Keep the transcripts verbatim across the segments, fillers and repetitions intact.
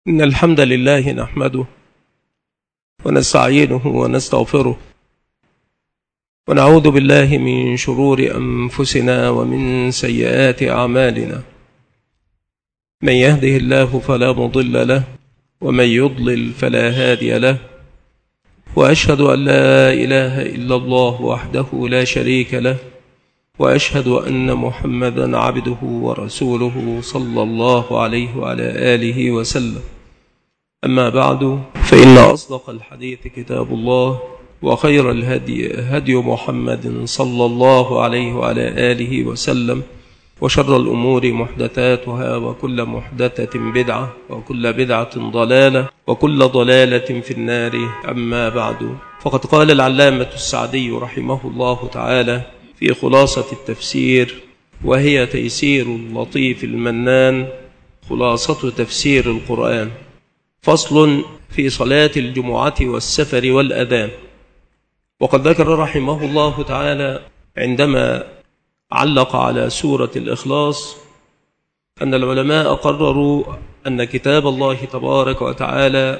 إن الحمد لله نحمده ونستعينه ونستغفره ونعوذ بالله من شرور أنفسنا ومن سيئات أعمالنا. من يهده الله فلا مضل له ومن يضلل فلا هادي له، وأشهد أن لا إله إلا الله وحده لا شريك له، وأشهد أن محمدا عبده ورسوله صلى الله عليه وعلى آله وسلم. أما بعد، فإن أصدق الحديث كتاب الله، وخير الهدي هدي محمد صلى الله عليه وعلى آله وسلم، وشر الأمور محدثاتها، وكل محدثة بدعة، وكل بدعة ضلالة، وكل ضلالة في النار. أما بعد، فقد قال العلامة السعدي رحمه الله تعالى في خلاصة التفسير، وهي تيسير اللطيف المنان، خلاصة تفسير القرآن. فصل في صلاة الجمعة والسفر والأذان. وقد ذكر رحمه الله تعالى عندما علق على سورة الإخلاص أن العلماء قرروا أن كتاب الله تبارك وتعالى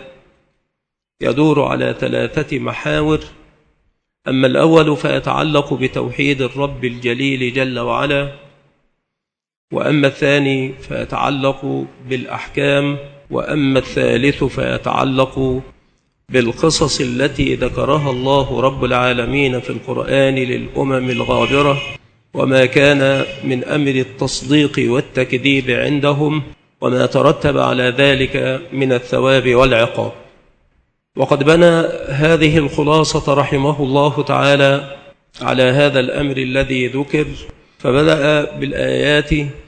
يدور على ثلاثة محاور. أما الأول فيتعلق بتوحيد الرب الجليل جل وعلا، وأما الثاني فيتعلق بالأحكام، وأما الثالث فيتعلق بالقصص التي ذكرها الله رب العالمين في القرآن للأمم الغابرة، وما كان من أمر التصديق والتكذيب عندهم، وما ترتب على ذلك من الثواب والعقاب. وقد بنى هذه الخلاصة رحمه الله تعالى على هذا الأمر الذي ذكر، فبدأ بالآيات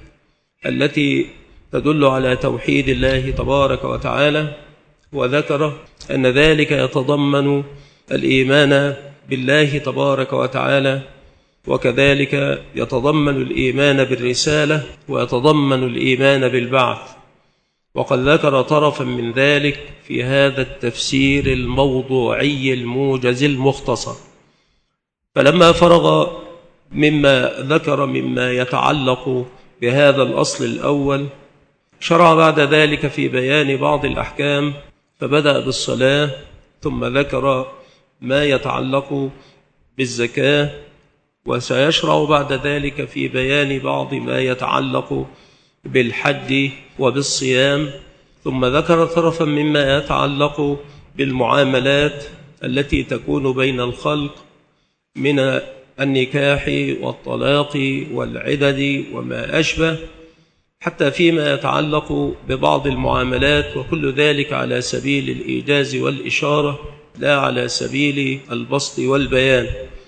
التي تدل على توحيد الله تبارك وتعالى، وذكر أن ذلك يتضمن الإيمان بالله تبارك وتعالى، وكذلك يتضمن الإيمان بالرسالة، ويتضمن الإيمان بالبعث. وقد ذكر طرفا من ذلك في هذا التفسير الموضوعي الموجز المختصر. فلما فرغ مما ذكر مما يتعلق بهذا الأصل الأول، شرع بعد ذلك في بيان بعض الأحكام، فبدأ بالصلاة، ثم ذكر ما يتعلق بالزكاة، وسيشرع بعد ذلك في بيان بعض ما يتعلق بالحج وبالصيام، ثم ذكر طرفا مما يتعلق بالمعاملات التي تكون بين الخلق من النكاح والطلاق والعدد وما أشبه، حتى فيما يتعلق ببعض المعاملات، وكل ذلك على سبيل الإيجاز والإشارة، لا على سبيل البسط والبيان.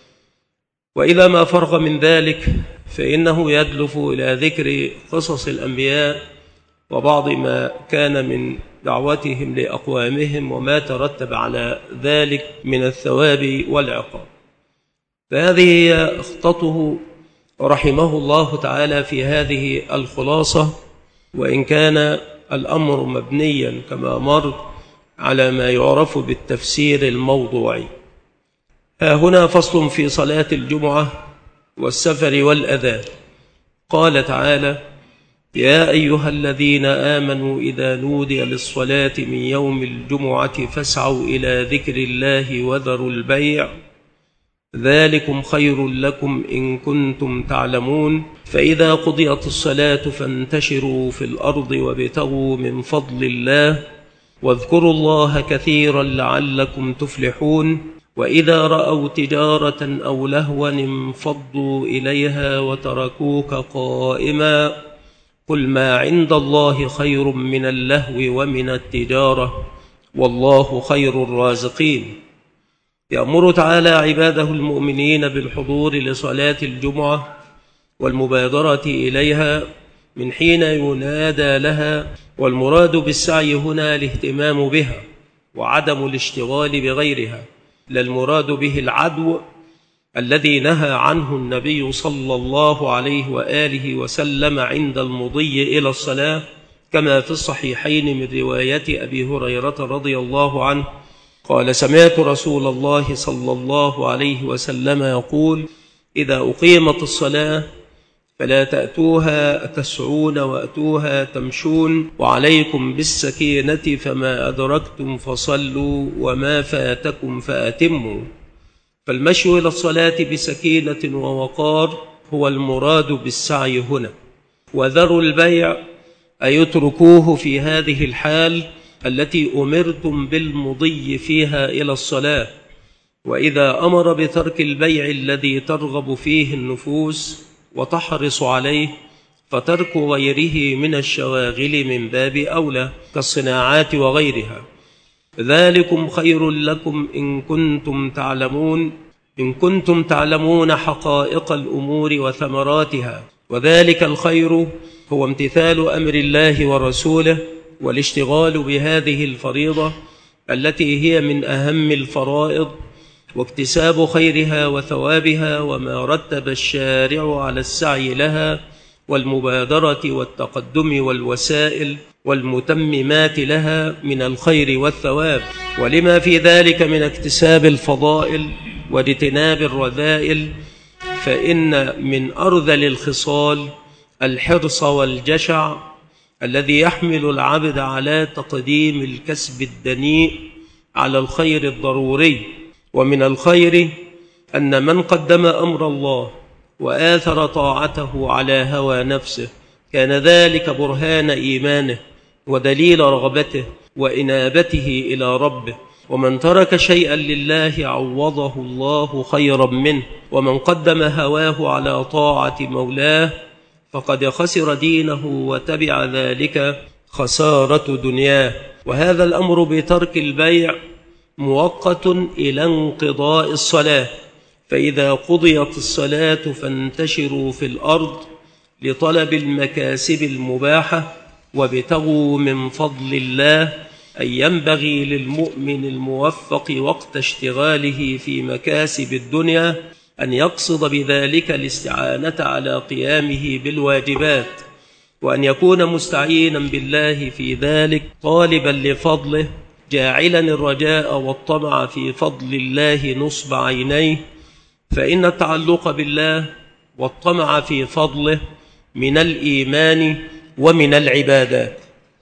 وإذا ما فرغ من ذلك فإنه يدلف إلى ذكر قصص الأنبياء وبعض ما كان من دعوتهم لأقوامهم، وما ترتب على ذلك من الثواب والعقاب. فهذه هي خطته رحمه الله تعالى في هذه الخلاصة، وإن كان الأمر مبنيا كما مر على ما يعرف بالتفسير الموضوعي. ها هنا فصل في صلاة الجمعة والسفر والأذان. قال تعالى: يا أيها الذين آمنوا إذا نودي للصلاة من يوم الجمعة فاسعوا إلى ذكر الله وذروا البيع، ذلكم خير لكم إن كنتم تعلمون. فإذا قضيت الصلاة فانتشروا في الأرض وابتغوا من فضل الله، واذكروا الله كثيرا لعلكم تفلحون. وإذا رأوا تجارة أو لهوا انفضوا إليها وتركوك قائما، قل ما عند الله خير من اللهو ومن التجارة، والله خير الرازقين. يأمر تعالى عباده المؤمنين بالحضور لصلاة الجمعة والمبادرة إليها من حين ينادى لها، والمراد بالسعي هنا الاهتمام بها وعدم الاشتغال بغيرها، لا المراد به العدو الذي نهى عنه النبي صلى الله عليه وآله وسلم عند المضي إلى الصلاة، كما في الصحيحين من رواية أبي هريرة رضي الله عنه قال: سمعت رسول الله صلى الله عليه وسلم يقول: إذا أقيمت الصلاة فلا تأتوها تسعون وأتوها تمشون، وعليكم بالسكينة فما أدركتم فصلوا وما فاتكم فأتموا. فالمشي إلى الصلاة بسكينة ووقار هو المراد بالسعي هنا. وذروا البيع أي اتركوه في هذه الحال التي أمرتم بالمضي فيها إلى الصلاة. وإذا أمر بترك البيع الذي ترغب فيه النفوس وتحرص عليه، فترك غيره من الشواغل من باب أولى كالصناعات وغيرها. ذلكم خير لكم إن كنتم تعلمون إن كنتم تعلمون حقائق الأمور وثمراتها. وذلك الخير هو امتثال أمر الله ورسوله والاشتغال بهذه الفريضة التي هي من أهم الفرائض، واكتساب خيرها وثوابها وما رتب الشارع على السعي لها والمبادرة والتقدم والوسائل والمتممات لها من الخير والثواب، ولما في ذلك من اكتساب الفضائل واجتناب الرذائل. فإن من أرذل الخصال الحرص والجشع الذي يحمل العبد على تقديم الكسب الدنيء على الخير الضروري. ومن الخير أن من قدم أمر الله وآثر طاعته على هوى نفسه كان ذلك برهان إيمانه ودليل رغبته وإنابته إلى ربه. ومن ترك شيئا لله عوضه الله خيرا منه. ومن قدم هواه على طاعة مولاه فقد خسر دينه وتبع ذلك خسارة دنياه. وهذا الأمر بترك البيع مؤقت إلى انقضاء الصلاة، فإذا قضيت الصلاة فانتشروا في الأرض لطلب المكاسب المباحة وابتغوا من فضل الله. أي ينبغي للمؤمن الموفق وقت اشتغاله في مكاسب الدنيا أن يقصد بذلك الاستعانة على قيامه بالواجبات، وأن يكون مستعينا بالله في ذلك طالبا لفضله، جاعلا الرجاء والطمع في فضل الله نصب عينيه. فإن التعلق بالله والطمع في فضله من الإيمان ومن العبادات.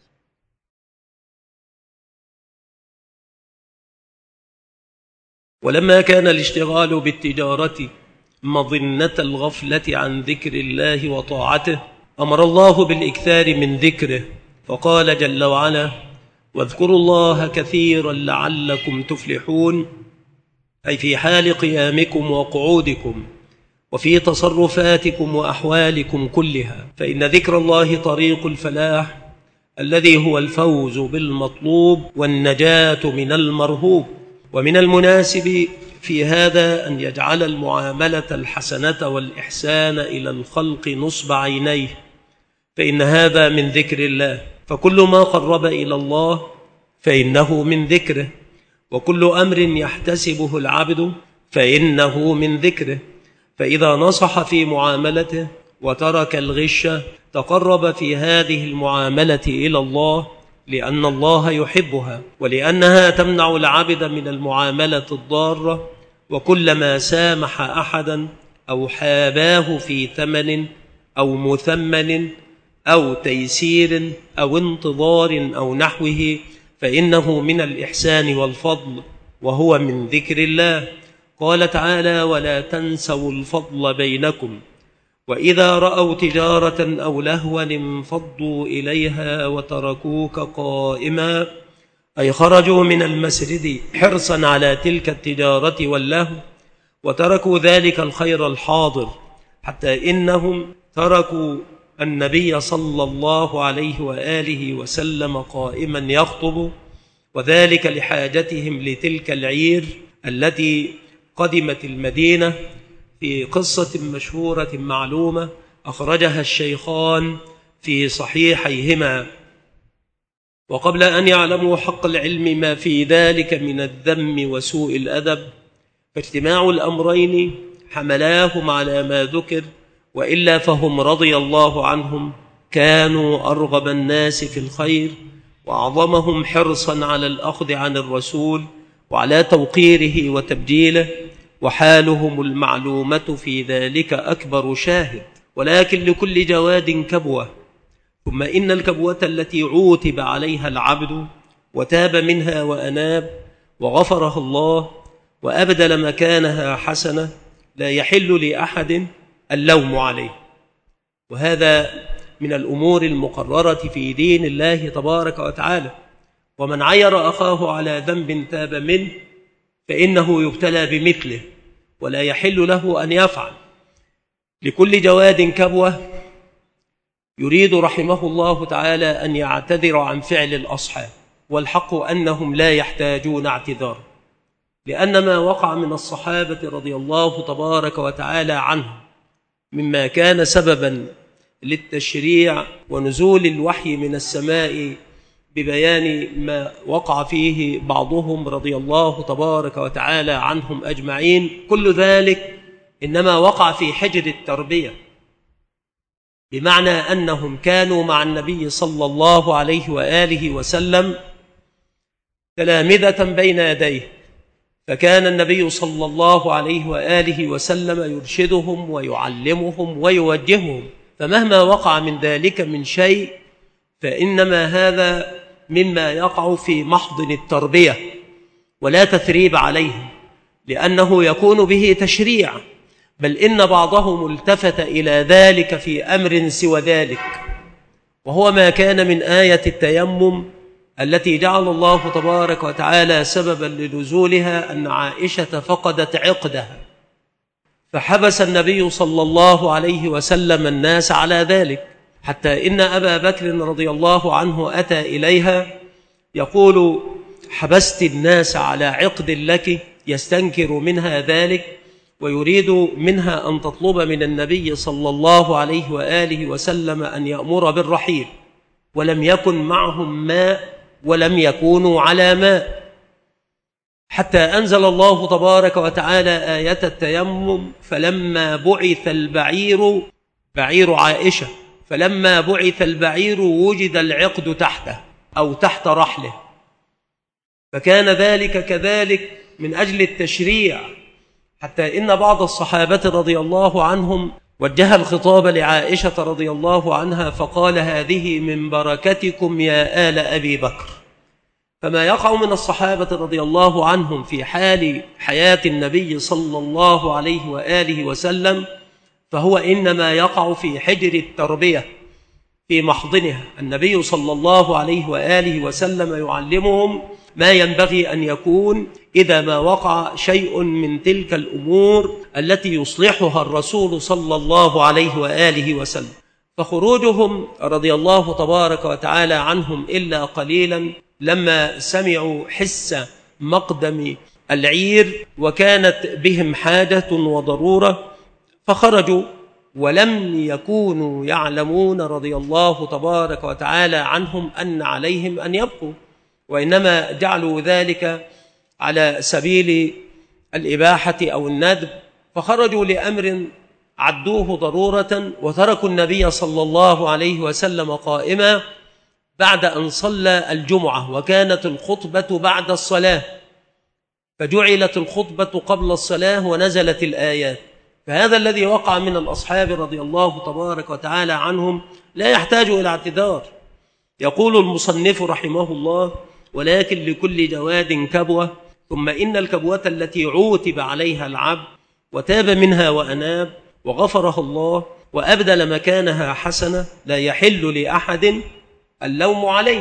ولما كان الاشتغال بالتجارة مظنة الغفلة عن ذكر الله وطاعته، أمر الله بالإكثار من ذكره، فقال جل وعلا: واذكروا الله كثيرا لعلكم تفلحون، أي في حال قيامكم وقعودكم وفي تصرفاتكم وأحوالكم كلها، فإن ذكر الله طريق الفلاح الذي هو الفوز بالمطلوب والنجاة من المرهوب. ومن المناسب في هذا أن يجعل المعاملة الحسنة والإحسان إلى الخلق نصب عينيه، فإن هذا من ذكر الله. فكل ما قرب إلى الله فإنه من ذكره، وكل أمر يحتسبه العبد فإنه من ذكره. فإذا نصح في معاملته وترك الغش تقرب في هذه المعاملة إلى الله، لأن الله يحبها، ولأنها تمنع العبد من المعاملة الضارة. وكلما سامح أحدا أو حاباه في ثمن أو مثمن أو تيسير أو انتظار أو نحوه فإنه من الإحسان والفضل، وهو من ذكر الله. قال تعالى: ولا تنسوا الفضل بينكم، وإذا رأوا تجارة أو لهوا انفضوا إليها وتركوك قائما، أي خرجوا من المسجد حرصا على تلك التجارة واللهو، وتركوا ذلك الخير الحاضر، حتى إنهم تركوا النبي صلى الله عليه وآله وسلم قائما يخطب، وذلك لحاجتهم لتلك العير التي قدمت المدينة، في قصة مشهورة معلومة أخرجها الشيخان في صحيحيهما. وقبل أن يعلموا حق العلم ما في ذلك من الذم وسوء الأدب، فاجتماع الأمرين حملاهم على ما ذكر، وإلا فهم رضي الله عنهم كانوا أرغب الناس في الخير وأعظمهم حرصا على الأخذ عن الرسول وعلى توقيره وتبجيله، وحالهم المعلومة في ذلك أكبر شاهد. ولكن لكل جواد كبوة، ثم إن الكبوة التي عوتب عليها العبد وتاب منها وأناب وغفرها الله وأبدل مكانها حسنة لا يحل لأحد اللوم عليه. وهذا من الأمور المقررة في دين الله تبارك وتعالى. ومن عير أخاه على ذنب تاب منه فإنه يبتلى بمثله ولا يحل له أن يفعل. لكل جواد كبوة يريد رحمه الله تعالى أن يعتذر عن فعل الأصحاب، والحق أنهم لا يحتاجون اعتذار، لأن ما وقع من الصحابة رضي الله تبارك وتعالى عنهم مما كان سببا للتشريع ونزول الوحي من السماء ببيان ما وقع فيه بعضهم رضي الله تبارك وتعالى عنهم أجمعين، كل ذلك إنما وقع في حجر التربية، بمعنى أنهم كانوا مع النبي صلى الله عليه وآله وسلم تلامذة بين يديه، فكان النبي صلى الله عليه وآله وسلم يرشدهم ويعلمهم ويوجههم، فمهما وقع من ذلك من شيء فإنما هذا مما يقع في محضن التربية ولا تثريب عليهم، لأنه يكون به تشريع، بل إن بعضهم التفت إلى ذلك في أمر سوى ذلك، وهو ما كان من آية التيمم التي جعل الله تبارك وتعالى سببا لنزولها أن عائشة فقدت عقدها، فحبس النبي صلى الله عليه وسلم الناس على ذلك، حتى إن أبا بكر رضي الله عنه أتى إليها يقول: حبست الناس على عقد لك، يستنكر منها ذلك ويريد منها أن تطلب من النبي صلى الله عليه وآله وسلم أن يأمر بالرحيل، ولم يكن معهم ماء ولم يكونوا على ماء، حتى أنزل الله تبارك وتعالى آية التيمم: فلما بعث البعير، بعير عائشة، فلما بعث البعير وجد العقد تحته أو تحت رحله، فكان ذلك كذلك من أجل التشريع، حتى إن بعض الصحابة رضي الله عنهم وجه الخطاب لعائشة رضي الله عنها فقال: هذه من بركتكم يا آل أبي بكر. فما يقع من الصحابة رضي الله عنهم في حال حياة النبي صلى الله عليه وآله وسلم فهو إنما يقع في حجر التربية في محضنها. النبي صلى الله عليه وآله وسلم يعلمهم ما ينبغي أن يكون إذا ما وقع شيء من تلك الأمور التي يصلحها الرسول صلى الله عليه وآله وسلم. فخروجهم رضي الله تبارك وتعالى عنهم إلا قليلا لما سمعوا حس مقدم العير وكانت بهم حاجة وضرورة فخرجوا، ولم يكونوا يعلمون رضي الله تبارك وتعالى عنهم أن عليهم أن يبقوا، وإنما جعلوا ذلك على سبيل الإباحة أو الندب، فخرجوا لأمر عدوه ضرورة وتركوا النبي صلى الله عليه وسلم قائما بعد أن صلى الجمعة، وكانت الخطبة بعد الصلاة، فجعلت الخطبة قبل الصلاة ونزلت الآيات. فهذا الذي وقع من الأصحاب رضي الله تبارك وتعالى عنهم لا يحتاج إلى اعتذار. يقول المصنف رحمه الله: ولكن لكل جواد كبوة، ثم إن الكبوة التي عوتب عليها العبد وتاب منها وأناب وغفرها الله وأبدل مكانها حسنة لا يحل لأحد اللوم عليه.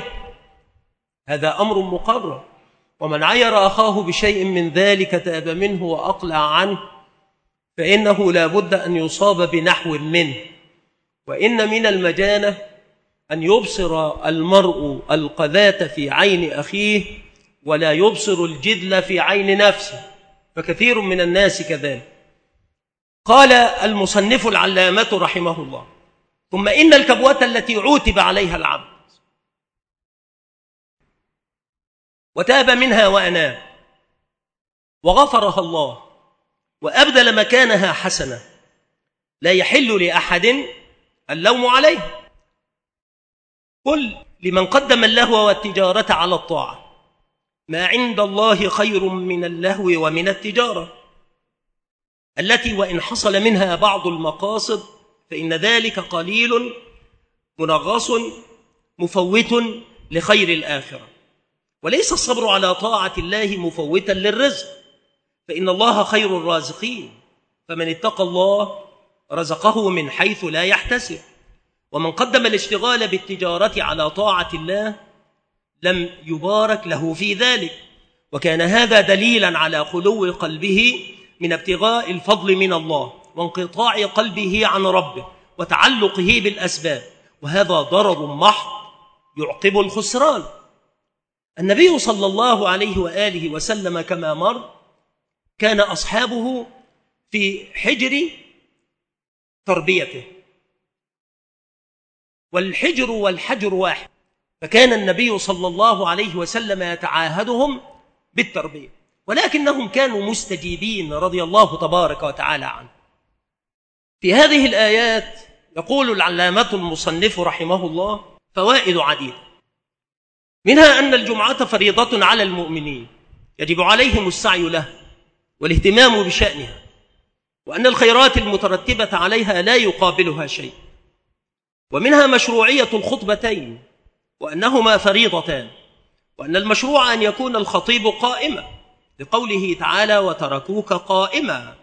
هذا أمر مقرر، ومن عير أخاه بشيء من ذلك تاب منه وأقلع عنه فإنه لا بد أن يصاب بنحو منه. وإن من المجانة أن يبصر المرء القذاة في عين أخيه ولا يبصر الجدل في عين نفسه، فكثير من الناس كذلك. قال المصنف العلامة رحمه الله: ثم إن الكبوة التي عوتب عليها العبد وتاب منها وأناب وغفرها الله وأبدل مكانها حسنة لا يحل لأحد اللوم عليه. قل لمن قدم اللهو والتجارة على الطاعة: ما عند الله خير من اللهو ومن التجارة، التي وإن حصل منها بعض المقاصد فإن ذلك قليل منغص مفوت لخير الآخرة. وليس الصبر على طاعة الله مفوتا للرزق، فإن الله خير الرازقين، فمن اتقى الله رزقه من حيث لا يحتسب. ومن قدم الاشتغال بالتجارة على طاعة الله لم يبارك له في ذلك، وكان هذا دليلا على خلو قلبه من ابتغاء الفضل من الله وانقطاع قلبه عن ربه وتعلقه بالأسباب، وهذا ضرر محض يعقب الخسران. النبي صلى الله عليه وآله وسلم كما مر كان أصحابه في حجر تربيته، والحجر والحجر واحد، فكان النبي صلى الله عليه وسلم يتعاهدهم بالتربية، ولكنهم كانوا مستجيبين رضي الله تبارك وتعالى عنه. في هذه الآيات يقول العلامة المصنف رحمه الله فوائد عديدة، منها أن الجمعة فريضة على المؤمنين يجب عليهم السعي له والاهتمام بشأنها، وأن الخيرات المترتبة عليها لا يقابلها شيء. ومنها مشروعية الخطبتين وأنهما فريضتان، وأن المشروع أن يكون الخطيب قائما لقوله تعالى وتركوك قائما.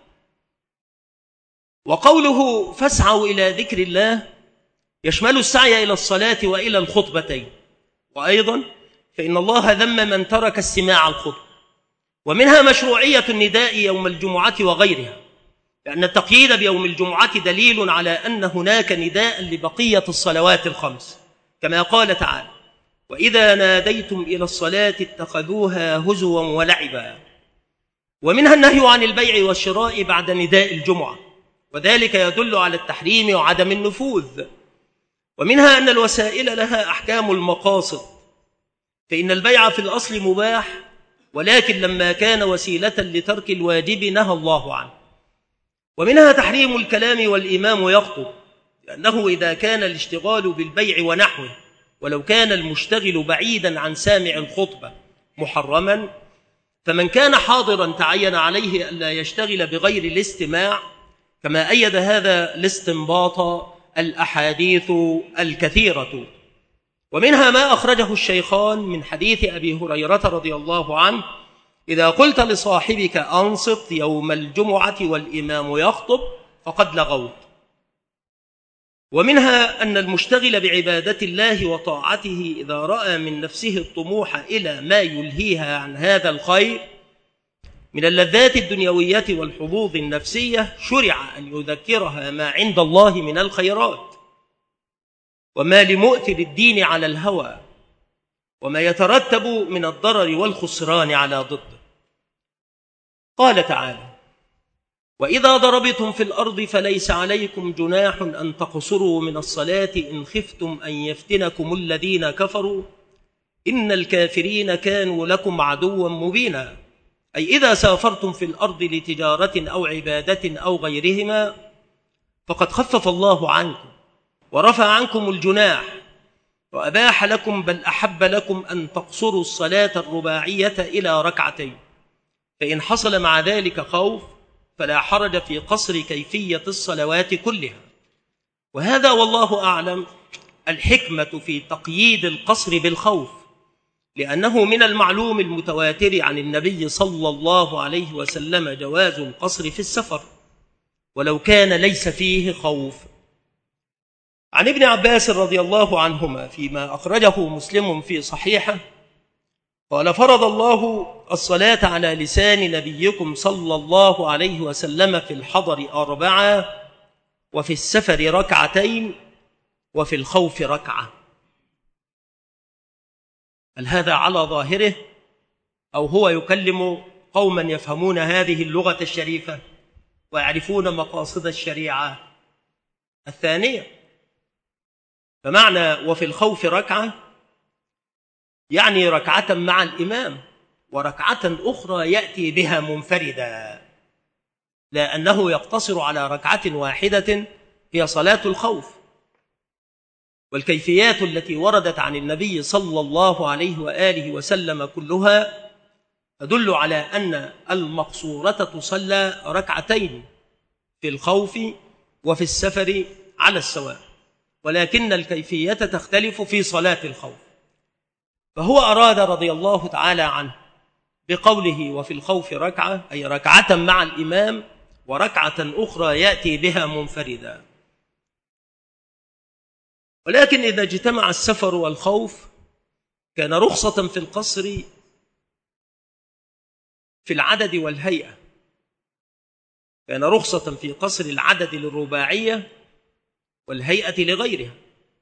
وقوله فاسعوا إلى ذكر الله يشمل السعي إلى الصلاة وإلى الخطبتين، وأيضا فإن الله ذم من ترك استماع الخطبة. ومنها مشروعية النداء يوم الجمعة وغيرها، لأن التقييد بيوم الجمعة دليل على أن هناك نداء لبقية الصلوات الخمس، كما قال تعالى وإذا ناديتم إلى الصلاة اتخذوها هزوا ولعبا. ومنها النهي عن البيع والشراء بعد نداء الجمعة، وذلك يدل على التحريم وعدم النفوذ. ومنها أن الوسائل لها أحكام المقاصد، فإن البيع في الأصل مباح، ولكن لما كان وسيلة لترك الواجب نهى الله عنه. ومنها تحريم الكلام والإمام يخطب، لأنه إذا كان الاشتغال بالبيع ونحوه ولو كان المشتغل بعيدا عن سامع الخطبة محرما، فمن كان حاضرا تعين عليه ألا يشتغل بغير الاستماع، كما أيد هذا الاستنباط الأحاديث الكثيرة. ومنها ما أخرجه الشيخان من حديث أبي هريرة رضي الله عنه إذا قلت لصاحبك أنصت يوم الجمعة والإمام يخطب فقد لغوت. ومنها أن المشتغل بعبادة الله وطاعته إذا رأى من نفسه الطموح إلى ما يلهيها عن هذا الخير من اللذات الدنيوية والحظوظ النفسية شرع أن يذكرها ما عند الله من الخيرات وما لمؤثر الدين على الهوى وما يترتب من الضرر والخسران على ضده. قال تعالى وإذا ضربتم في الأرض فليس عليكم جناح أن تقصروا من الصلاة إن خفتم أن يفتنكم الذين كفروا إن الكافرين كانوا لكم عدوا مبينا، أي إذا سافرتم في الأرض لتجارة أو عبادة أو غيرهما فقد خفف الله عنكم ورفع عنكم الجناح وأباح لكم بل أحب لكم أن تقصروا الصلاة الرباعية إلى ركعتين، فإن حصل مع ذلك خوف فلا حرج في قصر كيفية الصلوات كلها. وهذا والله أعلم الحكمة في تقييد القصر بالخوف، لأنه من المعلوم المتواتر عن النبي صلى الله عليه وسلم جواز القصر في السفر ولو كان ليس فيه خوف. عن ابن عباس رضي الله عنهما فيما أخرجه مسلم في صحيحه قال فرض الله الصلاة على لسان نبيكم صلى الله عليه وسلم في الحضر أربعة وفي السفر ركعتين وفي الخوف ركعة. هل هذا على ظاهره أو هو يكلم قوما يفهمون هذه اللغة الشريفة ويعرفون مقاصد الشريعة؟ الثانية، فمعنى وفي الخوف ركعة يعني ركعة مع الإمام وركعة أخرى يأتي بها منفردا، لأنه يقتصر على ركعة واحدة هي صلاة الخوف. والكيفيات التي وردت عن النبي صلى الله عليه وآله وسلم كلها تدل على أن المقصورة تصلى ركعتين في الخوف وفي السفر على السواء، ولكن الكيفية تختلف في صلاة الخوف. فهو أراد رضي الله تعالى عنه بقوله وفي الخوف ركعة، أي ركعة مع الإمام وركعة أخرى يأتي بها منفردا. ولكن إذا اجتمع السفر والخوف كان رخصة في القصر في العدد والهيئة، كان رخصة في قصر العدد للرباعية والهيئة لغيرها،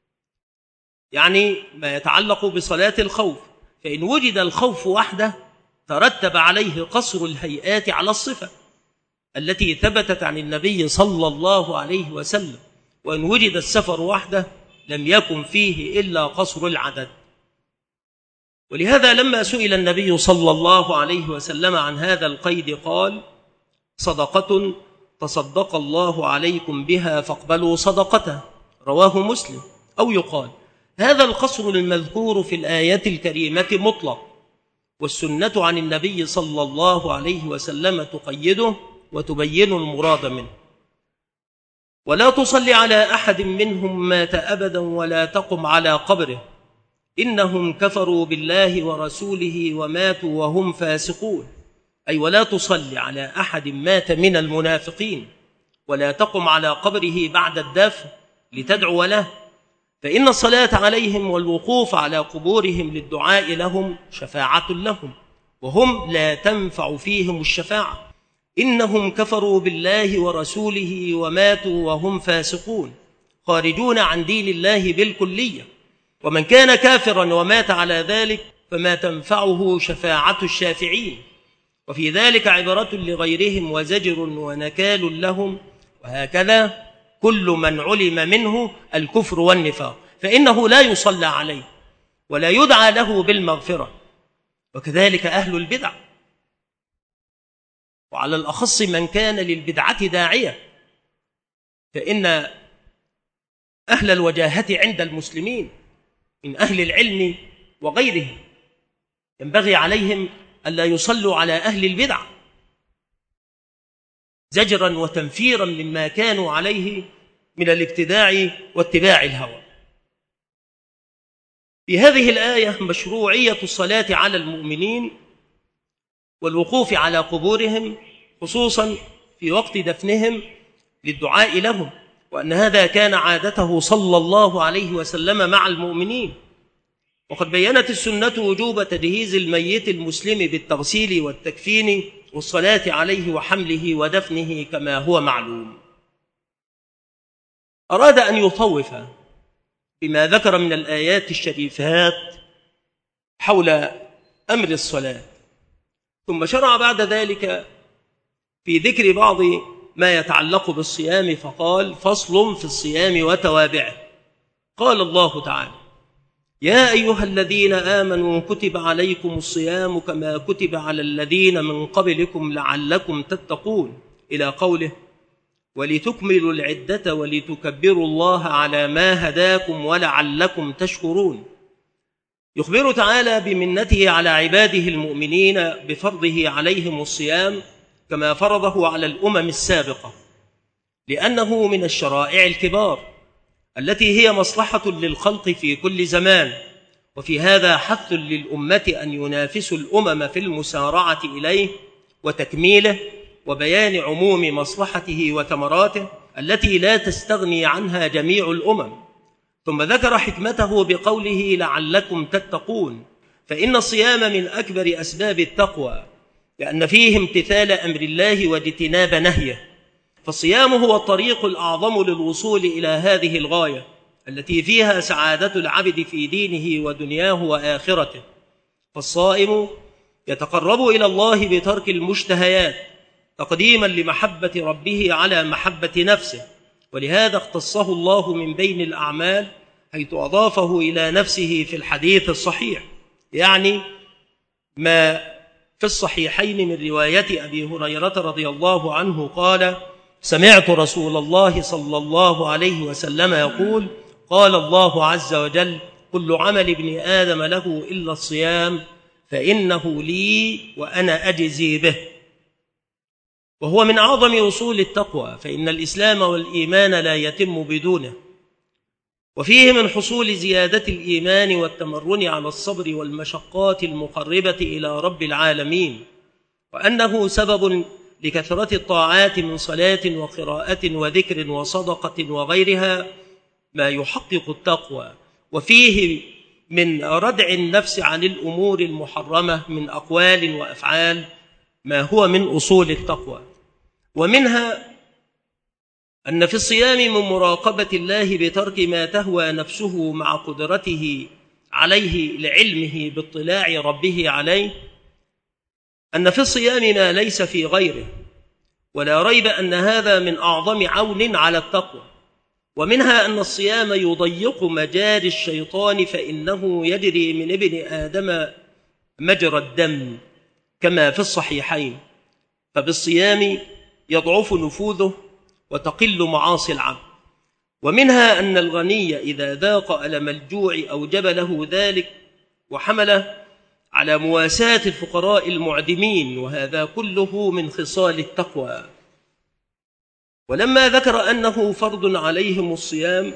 يعني ما يتعلق بصلاة الخوف. فإن وجد الخوف وحده ترتب عليه قصر الهيئات على الصفة التي ثبتت عن النبي صلى الله عليه وسلم، وإن وجد السفر وحده لم يكن فيه إلا قصر العدد. ولهذا لما سئل النبي صلى الله عليه وسلم عن هذا القيد قال: صدقة تصدق الله عليكم بها فاقبلوا صدقته، رواه مسلم. أو يقال: هذا القصر المذكور في الآية الكريمة مطلق، والسنة عن النبي صلى الله عليه وسلم تقيده وتبين المراد منه. ولا تصلي على أحد منهم مات أبدا ولا تقم على قبره، إنهم كفروا بالله ورسوله وماتوا وهم فاسقون. أي ولا تصلي على أحد مات من المنافقين ولا تقم على قبره بعد الدفن لتدعو له، فإن الصلاة عليهم والوقوف على قبورهم للدعاء لهم شفاعة لهم، وهم لا تنفع فيهم الشفاعة. إنهم كفروا بالله ورسوله وماتوا وهم فاسقون، خارجون عن دين الله بالكلية. ومن كان كافرا ومات على ذلك فما تنفعه شفاعة الشافعين، وفي ذلك عبرة لغيرهم وزجر ونكال لهم. وهكذا كل من علم منه الكفر والنفاق فإنه لا يصلى عليه ولا يدعى له بالمغفرة. وكذلك أهل البدع، وعلى الأخص من كان للبدعة داعية، فإن أهل الوجاهة عند المسلمين من أهل العلم وغيرهم ينبغي عليهم ألا يصلوا على أهل البدع زجرا وتنفيرا مما كانوا عليه من الابتداع واتباع الهوى. في هذه الآية مشروعية الصلاة على المؤمنين والوقوف على قبورهم خصوصا في وقت دفنهم للدعاء لهم، وأن هذا كان عادته صلى الله عليه وسلم مع المؤمنين. وقد بيّنت السنة وجوب تجهيز الميت المسلم بالتغسيل والتكفين والصلاة عليه وحمله ودفنه كما هو معلوم. أراد أن يطوف بما ذكر من الآيات الشريفات حول أمر الصلاة، ثم شرع بعد ذلك في ذكر بعض ما يتعلق بالصيام فقال: فصل في الصيام وتوابعه. قال الله تعالى: يا أيها الذين آمنوا كتب عليكم الصيام كما كتب على الذين من قبلكم لعلكم تتقون، إلى قوله: ولتكملوا العدة ولتكبروا الله على ما هداكم ولعلكم تشكرون. يخبر تعالى بمنته على عباده المؤمنين بفرضه عليهم الصيام كما فرضه على الأمم السابقة، لأنه من الشرائع الكبار التي هي مصلحة للخلق في كل زمان، وفي هذا حث للأمة أن ينافسوا الأمم في المسارعة إليه وتكميله وبيان عموم مصلحته وثمراته التي لا تستغني عنها جميع الأمم. ثم ذكر حكمته بقوله: لعلكم تتقون، فإن الصيام من أكبر أسباب التقوى، لأن فيه امتثال أمر الله واجتناب نهيه. فالصيام هو الطريق الأعظم للوصول إلى هذه الغاية التي فيها سعادة العبد في دينه ودنياه وآخرته. فالصائم يتقرب إلى الله بترك المشتهيات تقديما لمحبة ربه على محبة نفسه، ولهذا اختصه الله من بين الأعمال حيث أضافه إلى نفسه في الحديث الصحيح، يعني ما في الصحيحين من رواية أبي هريرة رضي الله عنه قال: سمعت رسول الله صلى الله عليه وسلم يقول: قال الله عز وجل: كل عمل ابن آدم له إلا الصيام فإنه لي وأنا أجزي به. وهو من أعظم أصول التقوى، فإن الإسلام والإيمان لا يتم بدونه، وفيه من حصول زيادة الإيمان والتمرن على الصبر والمشقات المقربة إلى رب العالمين، وأنه سبب لكثرة الطاعات من صلاة وقراءة وذكر وصدقة وغيرها ما يحقق التقوى، وفيه من ردع النفس عن الأمور المحرمة من أقوال وأفعال ما هو من أصول التقوى. ومنها أن في الصيام من مراقبة الله بترك ما تهوى نفسه مع قدرته عليه لعلمه باطلاع ربه عليه، أن في الصيام ما ليس في غيره، ولا ريب أن هذا من أعظم عون على التقوى. ومنها أن الصيام يضيق مجاري الشيطان، فإنه يجري من ابن آدم مجرى الدم كما في الصحيحين، فبالصيام يضعف نفوذه وتقل معاصي العبد. ومنها أن الغني إذا ذاق ألم الجوع أوجب له ذلك وحمله على مواساة الفقراء المعدمين، وهذا كله من خصال التقوى. ولما ذكر أنه فرض عليهم الصيام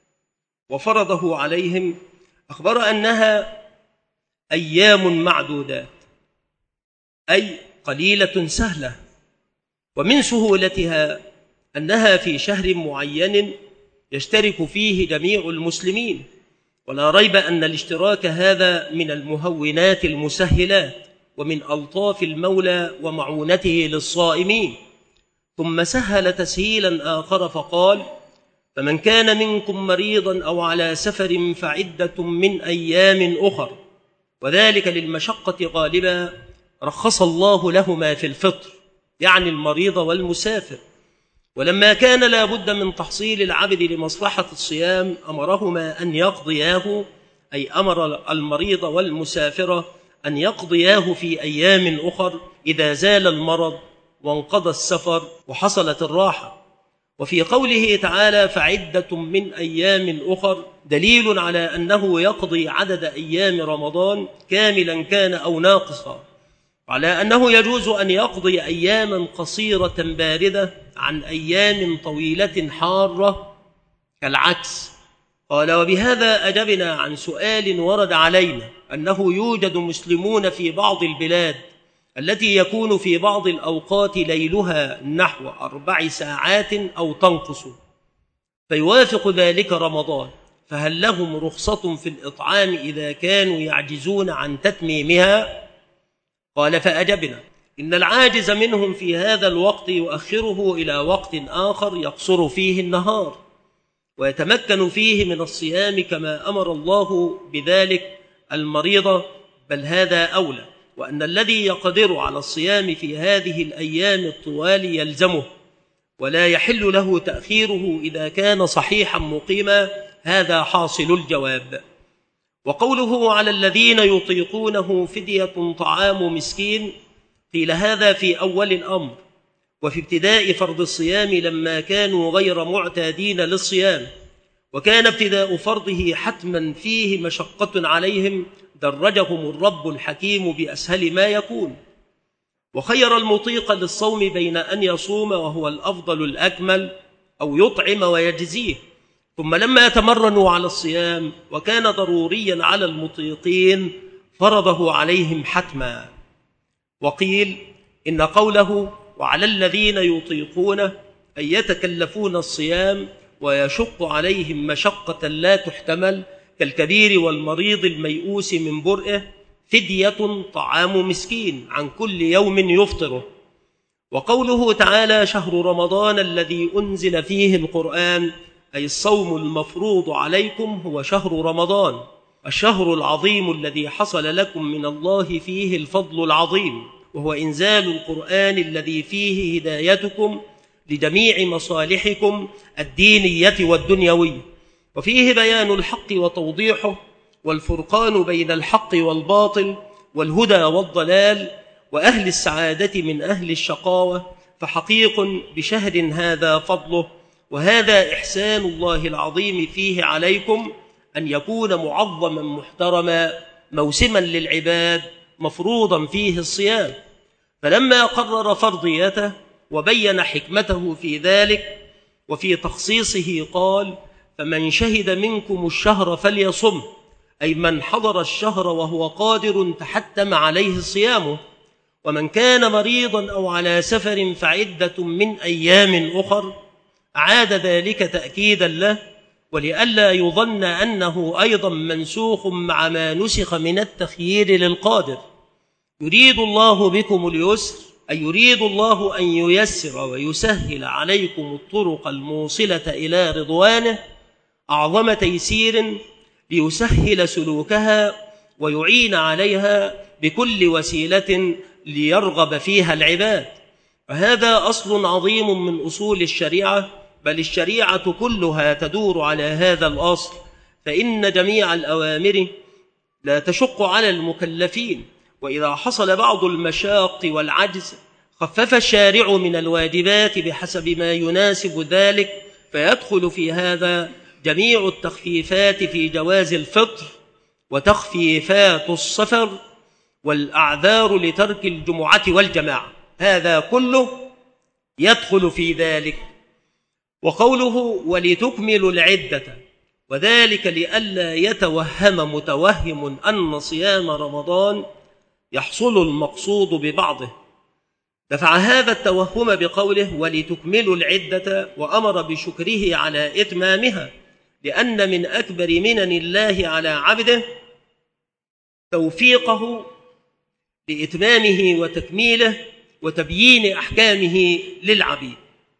وفرضه عليهم، أخبر أنها أيام معدودات، أي قليلة سهلة، ومن سهولتها أنها في شهر معين يشترك فيه جميع المسلمين، ولا ريب أن الاشتراك هذا من المهونات المسهلات ومن ألطاف المولى ومعونته للصائمين. ثم سهل تسهيلا آخر فقال: فمن كان منكم مريضا أو على سفر فعدة من أيام أخر، وذلك للمشقة غالبا رخص الله لهما في الفطر، يعني المريض والمسافر. ولما كان لا بد من تحصيل العبد لمصلحة الصيام أمرهما أن يقضياه، أي أمر المريض والمسافر أن يقضياه في أيام أخر إذا زال المرض وانقضى السفر وحصلت الراحة. وفي قوله تعالى فعدة من أيام أخر دليل على أنه يقضي عدد أيام رمضان كاملا كان أو ناقصا، وعلى أنه يجوز أن يقضي أياما قصيرة باردة عن أيام طويلة حارة كالعكس. قال: وبهذا أجبنا عن سؤال ورد علينا أنه يوجد مسلمون في بعض البلاد التي يكون في بعض الأوقات ليلها نحو أربع ساعات أو تنقص، فيوافق ذلك رمضان، فهل لهم رخصة في الإطعام إذا كانوا يعجزون عن تتميمها؟ قال: فأجبنا إن العاجز منهم في هذا الوقت يؤخره إلى وقت آخر يقصر فيه النهار ويتمكن فيه من الصيام كما أمر الله بذلك المريض، بل هذا أولى، وأن الذي يقدر على الصيام في هذه الأيام الطوال يلزمه، ولا يحل له تأخيره إذا كان صحيحا مقيما. هذا حاصل الجواب. وقوله على الذين يطيقونه فدية طعام مسكين، قيل هذا في أول الأمر، وفي ابتداء فرض الصيام لما كانوا غير معتادين للصيام، وكان ابتداء فرضه حتما فيه مشقة عليهم درجهم الرب الحكيم بأسهل ما يكون، وخير المطيق للصوم بين أن يصوم وهو الأفضل الأكمل أو يطعم ويجزيه. ثم لما تمرنوا على الصيام وكان ضروريا على المطيقين فرضه عليهم حتما. وقيل إن قوله وعلى الذين يطيقونه أي يتكلفون الصيام ويشق عليهم مشقة لا تحتمل كالكبير والمريض الميؤوس من برئه فدية طعام مسكين عن كل يوم يفطره. وقوله تعالى شهر رمضان الذي أنزل فيه القرآن أي الصوم المفروض عليكم هو شهر رمضان، الشهر العظيم الذي حصل لكم من الله فيه الفضل العظيم، وهو إنزال القرآن الذي فيه هدايتكم لجميع مصالحكم الدينية والدنيوية، وفيه بيان الحق وتوضيحه والفرقان بين الحق والباطل والهدى والضلال وأهل السعادة من أهل الشقاوة، فحقيق بشهر هذا فضله، وهذا إحسان الله العظيم فيه عليكم أن يكون معظما محترما موسما للعباد مفروضا فيه الصيام. فلما قرر فرضيته وبين حكمته في ذلك. وفي تخصيصه قال: فمن شهد منكم الشهر فليصم، أي من حضر الشهر وهو قادر تحتم عليه صيامه، ومن كان مريضا أو على سفر فعدة من أيام أخر. عاد ذلك تأكيدا له، ولئلا يظن أنه أيضا منسوخ مع ما نسخ من التخيير للقادر. يريد الله بكم اليسر، أي يريد الله أن ييسر ويسهل عليكم الطرق الموصلة إلى رضوانه أعظم تيسير، ليسهل سلوكها ويعين عليها بكل وسيلة ليرغب فيها العباد. وهذا أصل عظيم من أصول الشريعة، بل الشريعة كلها تدور على هذا الأصل، فإن جميع الأوامر لا تشق على المكلفين، وإذا حصل بعض المشاق والعجز خفف الشارع من الواجبات بحسب ما يناسب ذلك، فيدخل في هذا جميع التخفيفات في جواز الفطر وتخفيفات السفر والأعذار لترك الجمعة والجماعة، هذا كله يدخل في ذلك. وقوله ولتكملوا العدة، وذلك لئلا يتوهم متوهم أن صيام رمضان يحصل المقصود ببعضه، دفع هذا التوهم بقوله ولتكملوا العدة، وأمر بشكره على إتمامها، لأن من أكبر منن الله على عبده توفيقه لإتمامه وتكميله وتبيين أحكامه للعبيد.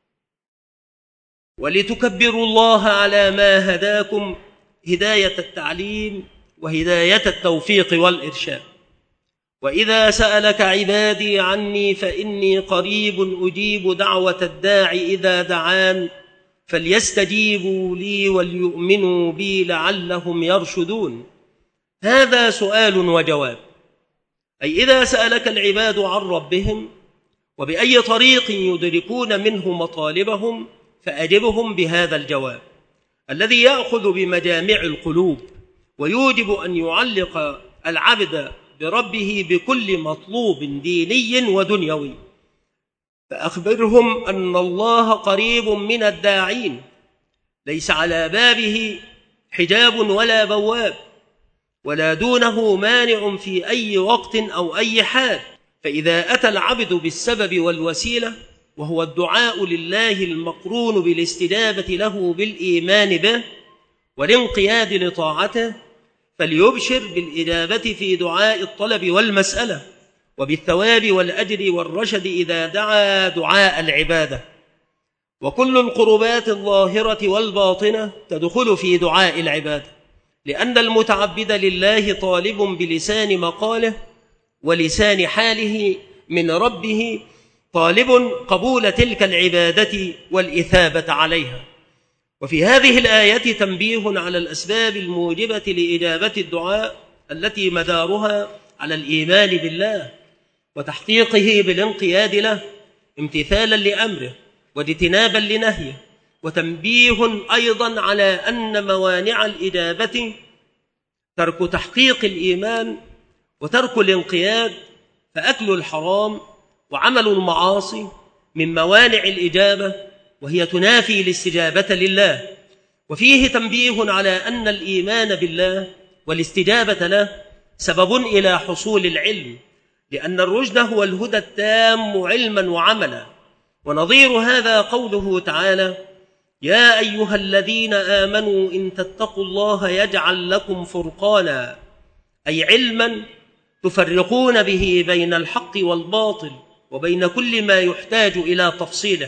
ولتكبروا الله على ما هداكم، هداية التعليم وهداية التوفيق والإرشاد. وإذا سألك عبادي عني فإني قريب أجيب دعوة الداع إذا دعان، فليستجيبوا لي وليؤمنوا بي لعلهم يرشدون. هذا سؤال وجواب، أي إذا سألك العباد عن ربهم وبأي طريق يدركون منه مطالبهم فأجبهم بهذا الجواب الذي يأخذ بمجامع القلوب، ويوجب أن يعلق العبد بربه بكل مطلوب ديني ودنيوي. فأخبرهم أن الله قريب من الداعين، ليس على بابه حجاب ولا بواب، ولا دونه مانع في أي وقت أو أي حال. فإذا أتى العبد بالسبب والوسيلة، وهو الدعاء لله المقرون بالاستجابة له بالإيمان به والانقياد لطاعته، فليبشر بالإجابة في دعاء الطلب والمسألة، وبالثواب والأجر والرشد إذا دعا دعاء العبادة. وكل القربات الظاهرة والباطنة تدخل في دعاء العبادة، لأن المتعبد لله طالب بلسان مقاله ولسان حاله من ربه، طالب قبول تلك العبادة والإثابة عليها. وفي هذه الآية تنبيه على الأسباب الموجبة لإجابة الدعاء التي مدارها على الإيمان بالله وتحقيقه بالانقياد له امتثالا لأمره واجتنابا لنهيه، وتنبيه أيضا على أن موانع الإجابة ترك تحقيق الإيمان وترك الانقياد، فأكل الحرام وعمل المعاصي من موانع الإجابة، وهي تنافي الاستجابة لله. وفيه تنبيه على أن الإيمان بالله والاستجابة له سبب إلى حصول العلم، لأن الرشد هو الهدى التام علما وعملا. ونظير هذا قوله تعالى: يا أيها الذين آمنوا إن تتقوا الله يجعل لكم فرقانا، أي علما تفرقون به بين الحق والباطل وبين كل ما يحتاج إلى تفصيله.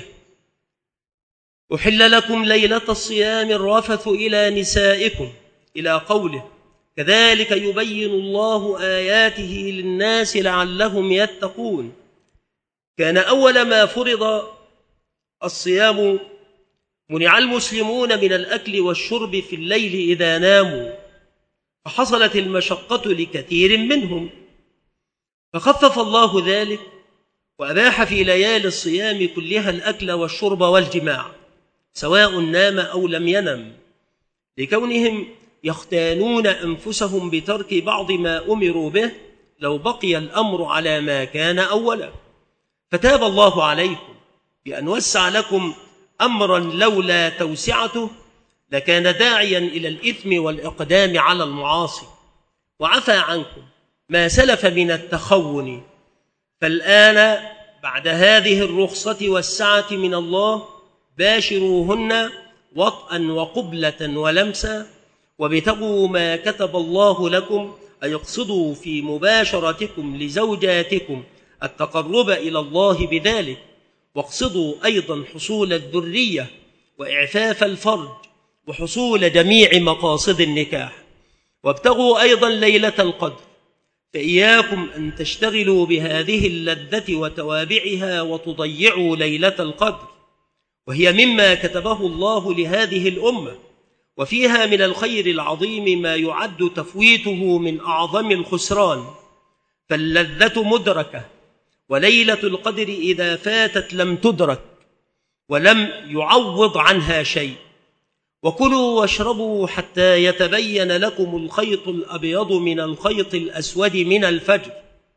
أحل لكم ليلة الصيام الرفث إلى نسائكم، إلى قوله: كذلك يبين الله آياته للناس لعلهم يتقون. كان أول ما فرض الصيام منع المسلمون من الأكل والشرب في الليل إذا ناموا، فحصلت المشقة لكثير منهم، فخفف الله ذلك وأباح في ليالي الصيام كلها الأكل والشرب والجماع، سواء نام أو لم ينم، لكونهم يختانون أنفسهم بترك بعض ما أمروا به لو بقي الأمر على ما كان أولا. فتاب الله عليكم بأن وسع لكم أمرا لولا توسعته لكان داعيا إلى الإثم والإقدام على المعاصي، وعفى عنكم ما سلف من التخون، فالآن بعد هذه الرخصة والسعة من الله باشروهن وطئا وقبلة ولمسا، وابتغوا ما كتب الله لكم، أي اقصدوا في مباشرتكم لزوجاتكم التقرب إلى الله بذلك، واقصدوا أيضا حصول الذرية وإعفاف الفرج وحصول جميع مقاصد النكاح، وابتغوا أيضا ليلة القدر، فإياكم أن تشتغلوا بهذه اللذة وتوابعها وتضيعوا ليلة القدر، وهي مما كتبه الله لهذه الأمة، وفيها من الخير العظيم ما يعد تفويته من أعظم الخسران، فاللذة مدركة، وليلة القدر إذا فاتت لم تدرك ولم يعوض عنها شيء. وكلوا واشربوا حتى يتبين لكم الخيط الأبيض من الخيط الأسود من الفجر،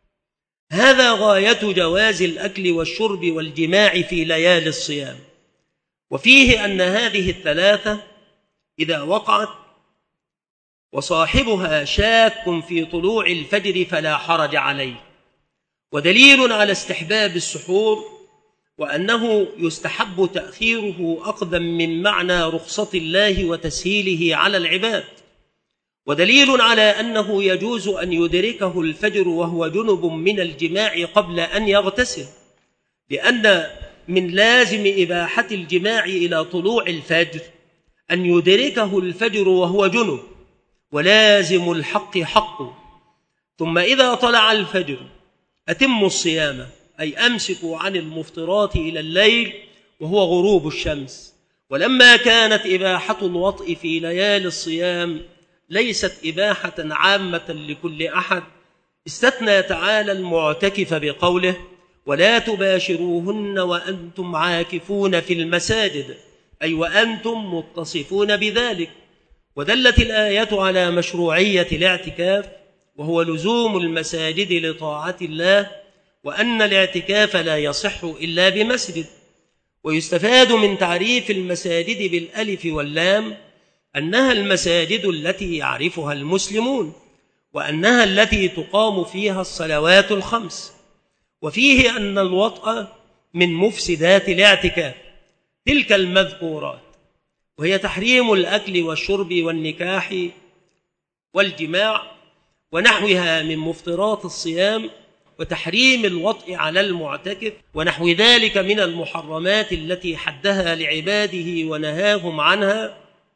هذا غاية جواز الأكل والشرب والجماع في ليالي الصيام. وفيه أن هذه الثلاثة إذا وقعت وصاحبها شاك في طلوع الفجر فلا حرج عليه، ودليل على استحباب السحور وأنه يستحب تأخيره أخذا من معنى رخصة الله وتسهيله على العباد، ودليل على أنه يجوز أن يدركه الفجر وهو جنب من الجماع قبل أن يغتسل، لأن من لازم إباحة الجماع إلى طلوع الفجر أن يدركه الفجر وهو جنب، ولازم الحق حقه. ثم إذا طلع الفجر أتموا الصيام، أي أمسكوا عن المفطرات إلى الليل وهو غروب الشمس. ولما كانت إباحة الوطء في ليالي الصيام ليست إباحة عامة لكل أحد، استثنى تعالى المعتكف بقوله: ولا تباشروهن وأنتم عاكفون في المساجد، أي وأنتم متصفون بذلك. ودلت الآية على مشروعية الاعتكاف، وهو لزوم المساجد لطاعة الله، وأن الاعتكاف لا يصح إلا بمسجد. ويستفاد من تعريف المساجد بالألف واللام أنها المساجد التي يعرفها المسلمون، وأنها التي تقام فيها الصلوات الخمس. وفيه أن الوطء من مفسدات الاعتكاف تلك المذكورات، وهي تحريم الأكل والشرب والنكاح والجماع ونحوها من مفطرات الصيام، وتحريم الوطء على المعتكف ونحو ذلك من المحرمات التي حدها لعباده ونهاهم عنها،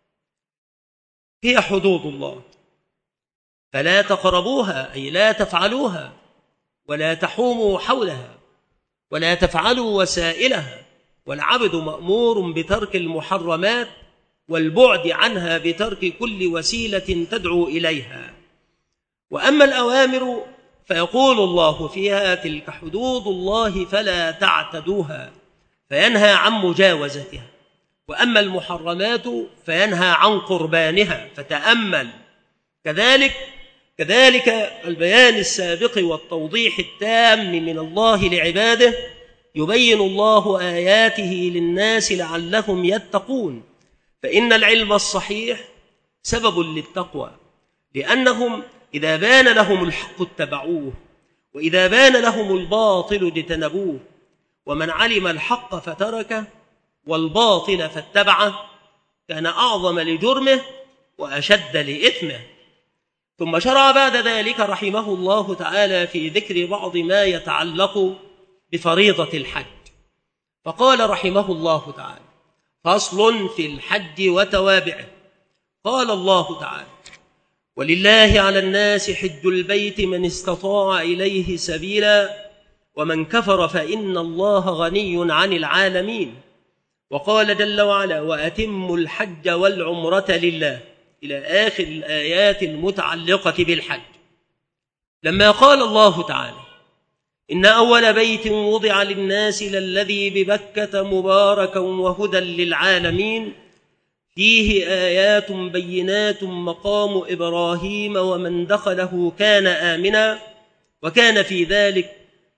هي حدود الله فلا تقربوها، أي لا تفعلوها، ولا تحوموا حولها، ولا تفعلوا وسائلها. والعبد مأمور بترك المحرمات والبعد عنها بترك كل وسيلة تدعو إليها. وأما الأوامر فيقول الله فيها: تلك حدود الله فلا تعتدوها، فينهى عن مجاوزتها. وأما المحرمات فينهى عن قربانها، فتأمل. كذلك كذلك البيان السابق والتوضيح التام من الله لعباده، يبين الله آياته للناس لعلهم يتقون، فإن العلم الصحيح سبب للتقوى، لأنهم إذا بان لهم الحق اتبعوه، وإذا بان لهم الباطل اجتنبوه. ومن علم الحق فتركه والباطل فاتبعه كان أعظم لجرمه وأشد لإثمه. ثم شرع بعد ذلك رحمه الله تعالى في ذكر بعض ما يتعلق بفريضة الحج، فقال رحمه الله تعالى: فصل في الحج وتوابعه. قال الله تعالى: ولله على الناس حج البيت من استطاع إليه سبيلا ومن كفر فإن الله غني عن العالمين. وقال جل وعلا: وأتموا الحج والعمرة لله، إلى آخر الآيات المتعلقة بالحج. لما قال الله تعالى: إن أول بيت وضع للناس للذي ببكة مباركا وهدى للعالمين فيه آيات بينات مقام إبراهيم ومن دخله كان آمنا وكان في ذلك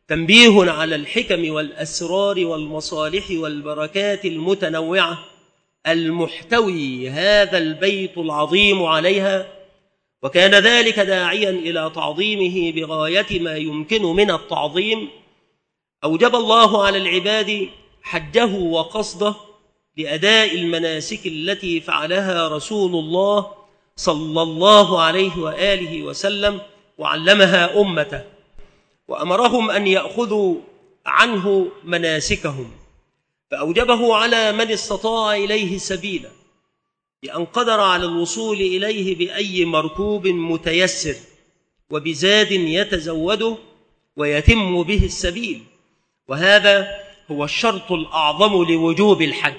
تنبيه على الحكم والأسرار والمصالح والبركات المتنوعة المحتوي هذا البيت العظيم عليها، وكان ذلك داعيا إلى تعظيمه بغاية ما يمكن من التعظيم. أوجب الله على العباد حجه وقصده لأداء المناسك التي فعلها رسول الله صلى الله عليه وآله وسلم وعلمها أمته، وأمرهم أن يأخذوا عنه مناسكهم، فأوجبه على من استطاع إليه سبيلا بأن قدر على الوصول إليه بأي مركوب متيسر وبزاد يتزوده ويتم به السبيل، وهذا هو الشرط الأعظم لوجوب الحج.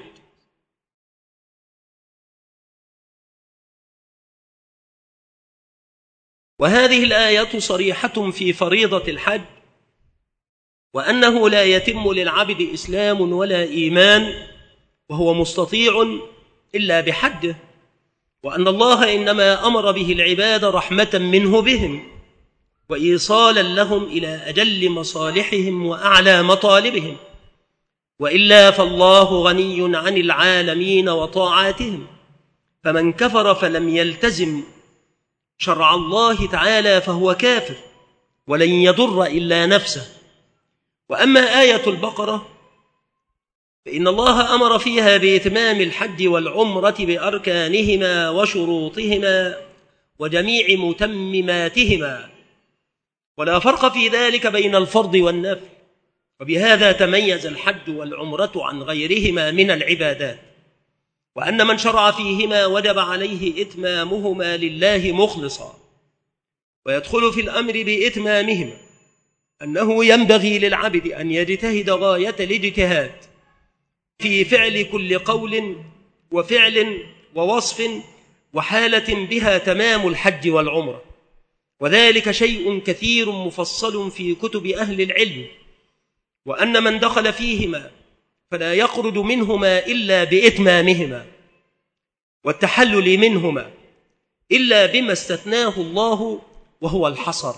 وهذه الآية صريحة في فريضة الحج، وأنه لا يتم للعبد إسلام ولا إيمان وهو مستطيع إلا بحجه، وأن الله إنما أمر به العباد رحمة منه بهم وإيصالا لهم إلى أجل مصالحهم وأعلى مطالبهم، وإلا فالله غني عن العالمين وطاعاتهم، فمن كفر فلم يلتزم شرع الله تعالى فهو كافر ولن يضر إلا نفسه. وأما آية البقرة فإن الله أمر فيها بإتمام الحج والعمرة بأركانهما وشروطهما وجميع متمماتهما، ولا فرق في ذلك بين الفرض والنفل، وبهذا تميز الحج والعمرة عن غيرهما من العبادات، وأن من شرع فيهما وجب عليه إتمامهما لله مخلصا. ويدخل في الأمر بإتمامهما أنه ينبغي للعبد أن يجتهد غاية الاجتهاد في فعل كل قول وفعل ووصف وحالة بها تمام الحج والعمرة، وذلك شيء كثير مفصل في كتب أهل العلم، وأن من دخل فيهما فلا يخرج منهما إلا بإتمامهما والتحلل منهما إلا بما استثناه الله وهو الحصر.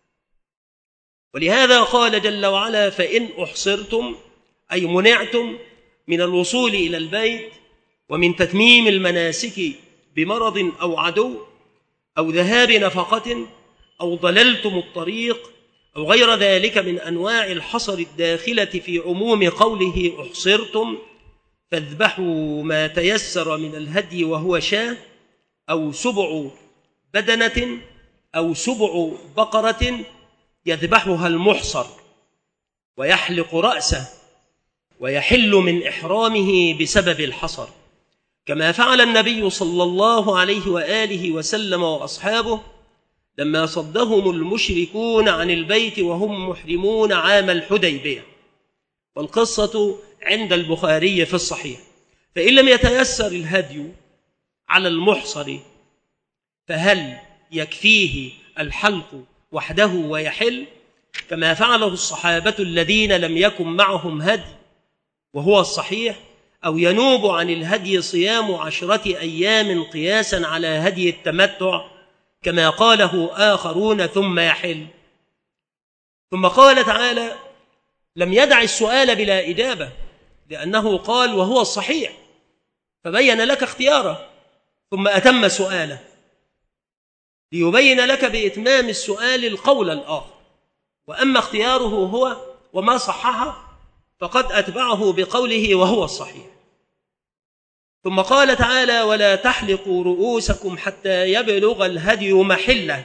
ولهذا قال جل وعلا: فإن أحصرتم أي منعتم من الوصول إلى البيت ومن تتميم المناسك بمرض أو عدو أو ذهاب نفقة أو ضللتم الطريق أو غير ذلك من أنواع الحصر الداخلة في عموم قوله أحصرتم، فاذبحوا ما تيسر من الهدي وهو شاة أو سبع بدنة أو سبع بقرة يذبحها المحصر ويحلق رأسه ويحل من إحرامه بسبب الحصر، كما فعل النبي صلى الله عليه وآله وسلم وأصحابه لما صدهم المشركون عن البيت وهم محرمون عام الحديبية، والقصة عند البخاري في الصحيح. فإن لم يتيسر الهدي على المحصر فهل يكفيه الحلق وحده ويحل كما فعله الصحابة الذين لم يكن معهم هدي وهو الصحيح، أو ينوب عن الهدي صيام عشرة أيام قياسا على هدي التمتع كما قاله آخرون ثم يحل؟ ثم قال تعالى: لم يدع السؤال بلا إجابة، لأنه قال وهو الصحيح فبين لك اختياره ثم أتم سؤاله ليبين لك بإتمام السؤال القول الآخر، وأما اختياره هو وما صححه فقد أتبعه بقوله وهو الصحيح. ثم قال تعالى: ولا تحلقوا رؤوسكم حتى يبلغ الهدي محله،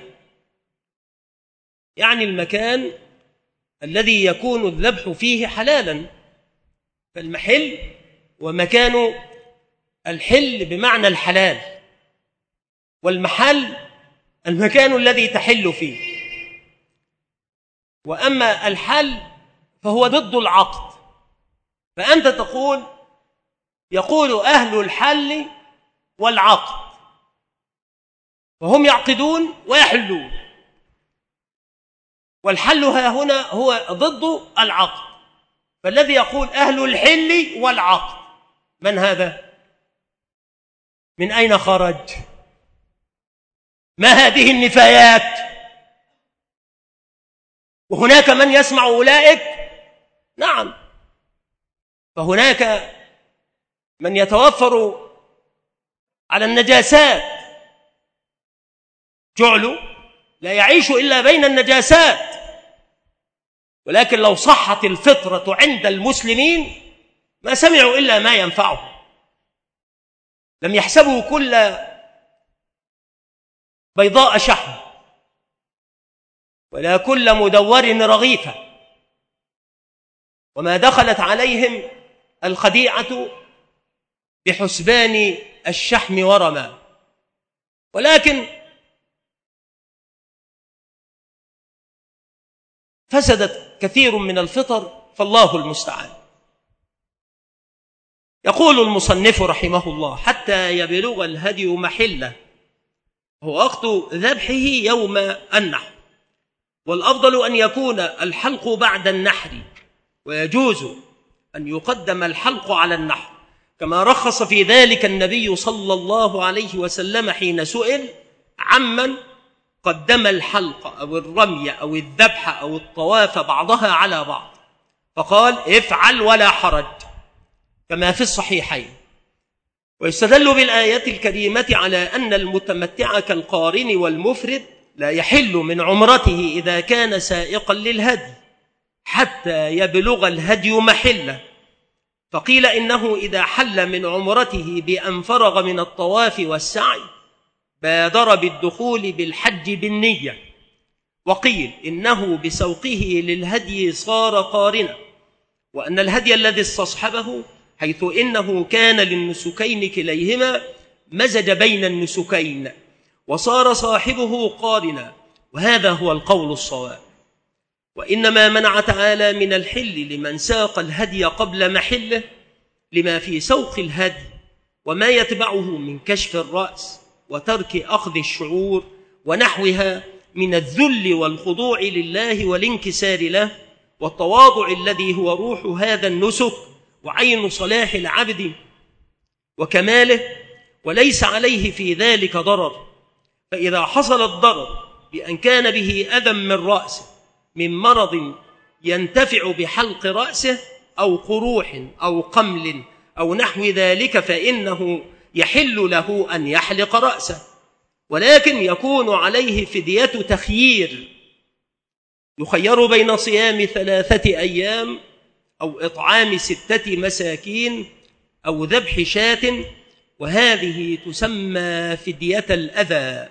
يعني المكان الذي يكون الذبح فيه حلالا، فالمحل ومكان الحل بمعنى الحلال، والمحل المكان الذي تحل فيه. وأما الحل فهو ضد العقد، فأنت تقول يقول أهل الحل والعقد، وهم يعقدون ويحلون، والحل ها هنا هو ضد العقد، فالذي يقول أهل الحل والعقد من هذا؟ من أين خرج؟ ما هذه النفايات؟ وهناك من يسمع أولئك، نعم، فهناك من يتوفر على النجاسات، جعله لا يعيش إلا بين النجاسات، ولكن لو صحت الفطرة عند المسلمين ما سمعوا إلا ما ينفعهم، لم يحسبوا كل بيضاء شحم ولا كل مدور رغيفة، وما دخلت عليهم الخديعة بحسبان الشحم ورما، ولكن فسدت كثير من الفطر، فالله المستعان. يقول المصنف رحمه الله: حتى يبلغ الهدي محله، هو وقت ذبحه يوم النحر، والأفضل أن يكون الحلق بعد النحر، ويجوز أن يقدم الحلق على النحر، كما رخص في ذلك النبي صلى الله عليه وسلم حين سئل عمن قدم الحلق أو الرمي أو الذبح أو الطواف بعضها على بعض، فقال: افعل ولا حرج، كما في الصحيحين. ويستدل بالآية الكريمة على أن المتمتع كالقارن والمفرد لا يحل من عمرته إذا كان سائقا للهدي حتى يبلغ الهدي محله، فقيل إنه إذا حل من عمرته بأن فرغ من الطواف والسعي بادر بالدخول بالحج بالنية، وقيل إنه بسوقه للهدي صار قارنا، وأن الهدي الذي استصحبه حيث إنه كان للنسكين كليهما مزج بين النسكين وصار صاحبه قارنا، وهذا هو القول الصواب. وإنما منع تعالى من الحل لمن ساق الهدي قبل محله لما في سوق الهدي وما يتبعه من كشف الرأس وترك أخذ الشعور ونحوها من الذل والخضوع لله والانكسار له والتواضع الذي هو روح هذا النسك وعين صلاح العبد وكماله، وليس عليه في ذلك ضرر. فإذا حصل الضرر بأن كان به أذى من رأسه من مرض ينتفع بحلق رأسه أو قروح أو قمل أو نحو ذلك، فإنه يحل له أن يحلق رأسه، ولكن يكون عليه فدية تخيير، يخير بين صيام ثلاثة أيام أو إطعام ستة مساكين أو ذبح شاة، وهذه تسمى فدية الأذى.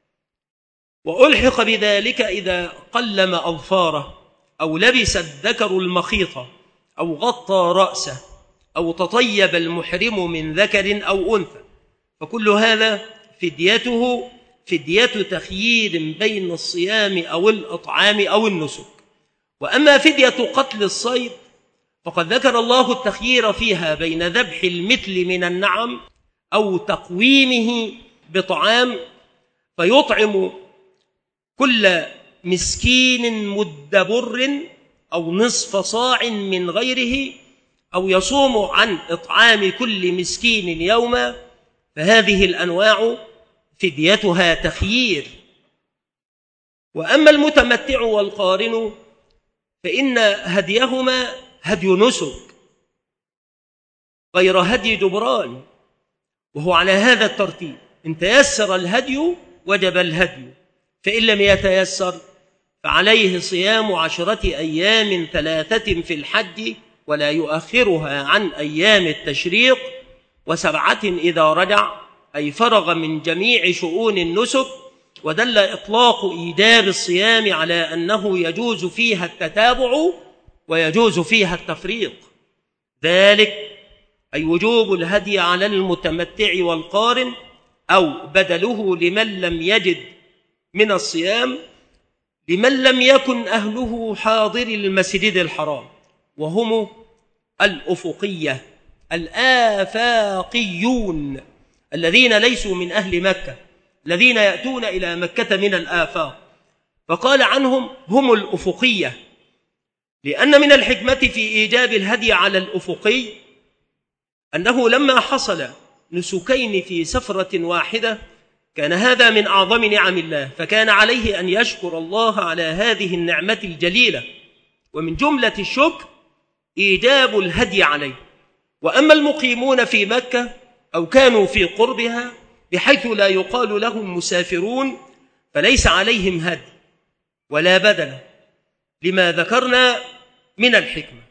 وألحق بذلك إذا قلم أظفاره أو لبس الذكر المخيطة أو غطى رأسه أو تطيب المحرم من ذكر أو أنثى، فكل هذا فديته فدية تخيير بين الصيام أو الإطعام أو النسك. وأما فدية قتل الصيد فقد ذكر الله التخيير فيها بين ذبح المثل من النعم أو تقويمه بطعام فيطعم كل مسكين مد بر أو نصف صاع من غيره، أو يصوم عن إطعام كل مسكين يوما، فهذه الأنواع فديتها تخيير. وأما المتمتع والقارن فإن هديهما هدي نسك غير هدي جبران، وهو على هذا الترتيب: إن تيسر الهدي وجب الهدي، فإن لم يتيسر فعليه صيام عشرة أيام ثلاثة في الحج ولا يؤخرها عن أيام التشريق، وسبعة إذا رجع، أي فرغ من جميع شؤون النسك. ودل إطلاق إيجاب الصيام على أنه يجوز فيها التتابع ويجوز فيها التفريق، ذلك أي وجوب الهدي على المتمتع والقارن أو بدله لمن لم يجد من الصيام لمن لم يكن أهله حاضر المسجد الحرام، وهم الأفقية الآفاقيون الذين ليسوا من أهل مكة، الذين يأتون إلى مكة من الآفاق، فقال عنهم هم الأفقية، لأن من الحكمة في إيجاب الهدي على الأفقي أنه لما حصل نسكين في سفرة واحدة كان هذا من أعظم نعم الله، فكان عليه أن يشكر الله على هذه النعمة الجليلة، ومن جملة الشكر إيجاب الهدي عليه. وأما المقيمون في مكة أو كانوا في قربها بحيث لا يقال لهم مسافرون فليس عليهم هدي ولا بدل لما ذكرنا من الحكمة.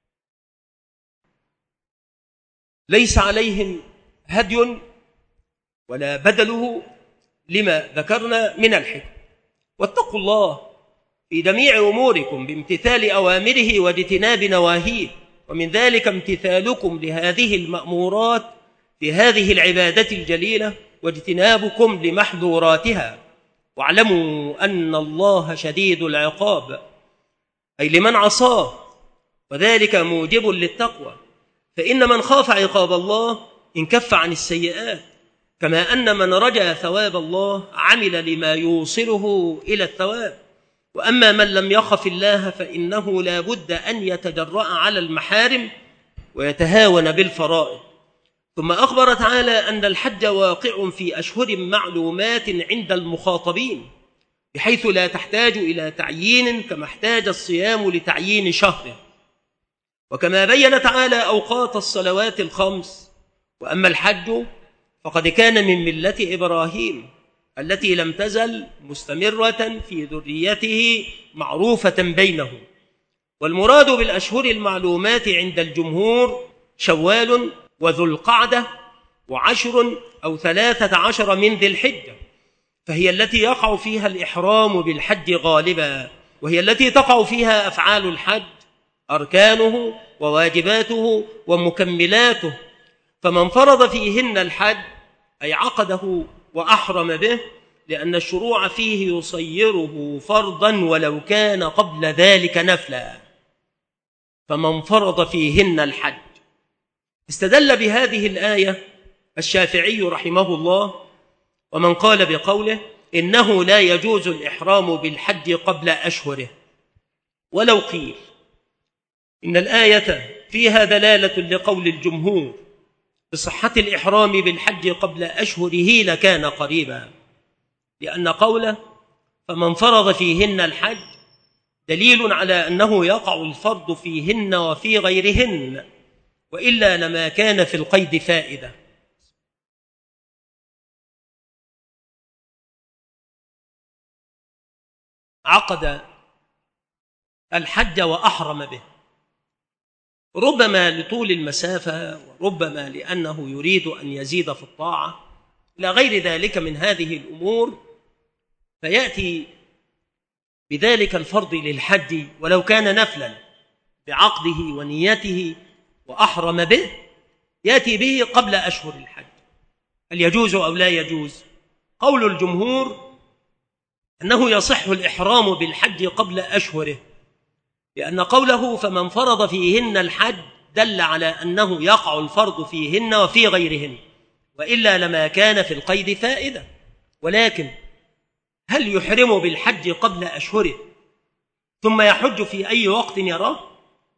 ليس عليهم هدي ولا بدله لما ذكرنا من الحكمة. واتقوا الله في جميع أموركم بامتثال أوامره واجتناب نواهيه، ومن ذلك امتثالكم لهذه المأمورات في هذه العبادة الجليلة واجتنابكم لمحظوراتها. واعلموا أن الله شديد العقاب، أي لمن عصاه، وذلك موجب للتقوى، فإن من خاف عقاب الله انكف عن السيئات، كما أن من رجا ثواب الله عمل لما يوصله إلى الثواب. وأما من لم يخف الله فإنه لا بد أن يتجرأ على المحارم ويتهاون بالفرائض. ثم أخبر تعالى أن الحج واقع في أشهر معلومات عند المخاطبين، بحيث لا تحتاج إلى تعيين كما احتاج الصيام لتعيين شهره، وكما بين تعالى أوقات الصلوات الخمس. وأما الحج فقد كان من ملة إبراهيم التي لم تزل مستمرة في ذريته معروفة بينهم. والمراد بالأشهر المعلومات عند الجمهور شوال وذو القعدة وعشر أو ثلاثة عشر من ذي الحجة، فهي التي يقع فيها الإحرام بالحج غالبا، وهي التي تقع فيها أفعال الحج، أركانه وواجباته ومكملاته. فمن فرض فيهن الحج أي عقده وأحرم به، لأن الشروع فيه يصيره فرضا ولو كان قبل ذلك نفلا. فمن فرض فيهن الحج. استدل بهذه الآية الشافعي رحمه الله، ومن قال بقوله إنه لا يجوز الإحرام بالحج قبل أشهره. ولو قيل إن الآية فيها دلالة لقول الجمهور بصحة الإحرام بالحج قبل أشهره لكان قريبا، لأن قوله فمن فرض فيهن الحج دليل على أنه يقع الفرض فيهن وفي غيرهن، وإلا لما كان في القيد فائدة. عقد الحج وأحرم به، ربما لطول المسافة، وربما لأنه يريد أن يزيد في الطاعة، إلى غير ذلك من هذه الأمور، فيأتي بذلك الفرض للحج ولو كان نفلا بعقده ونيته وأحرم به، يأتي به قبل أشهر الحج. هل يجوز أو لا يجوز؟ قول الجمهور أنه يصح الإحرام بالحج قبل أشهره، لأن قوله فمن فرض فيهن الحج دل على أنه يقع الفرض فيهن وفي غيرهن، وإلا لما كان في القيد فائدة. ولكن هل يحرم بالحج قبل أشهره ثم يحج في أي وقت يراه؟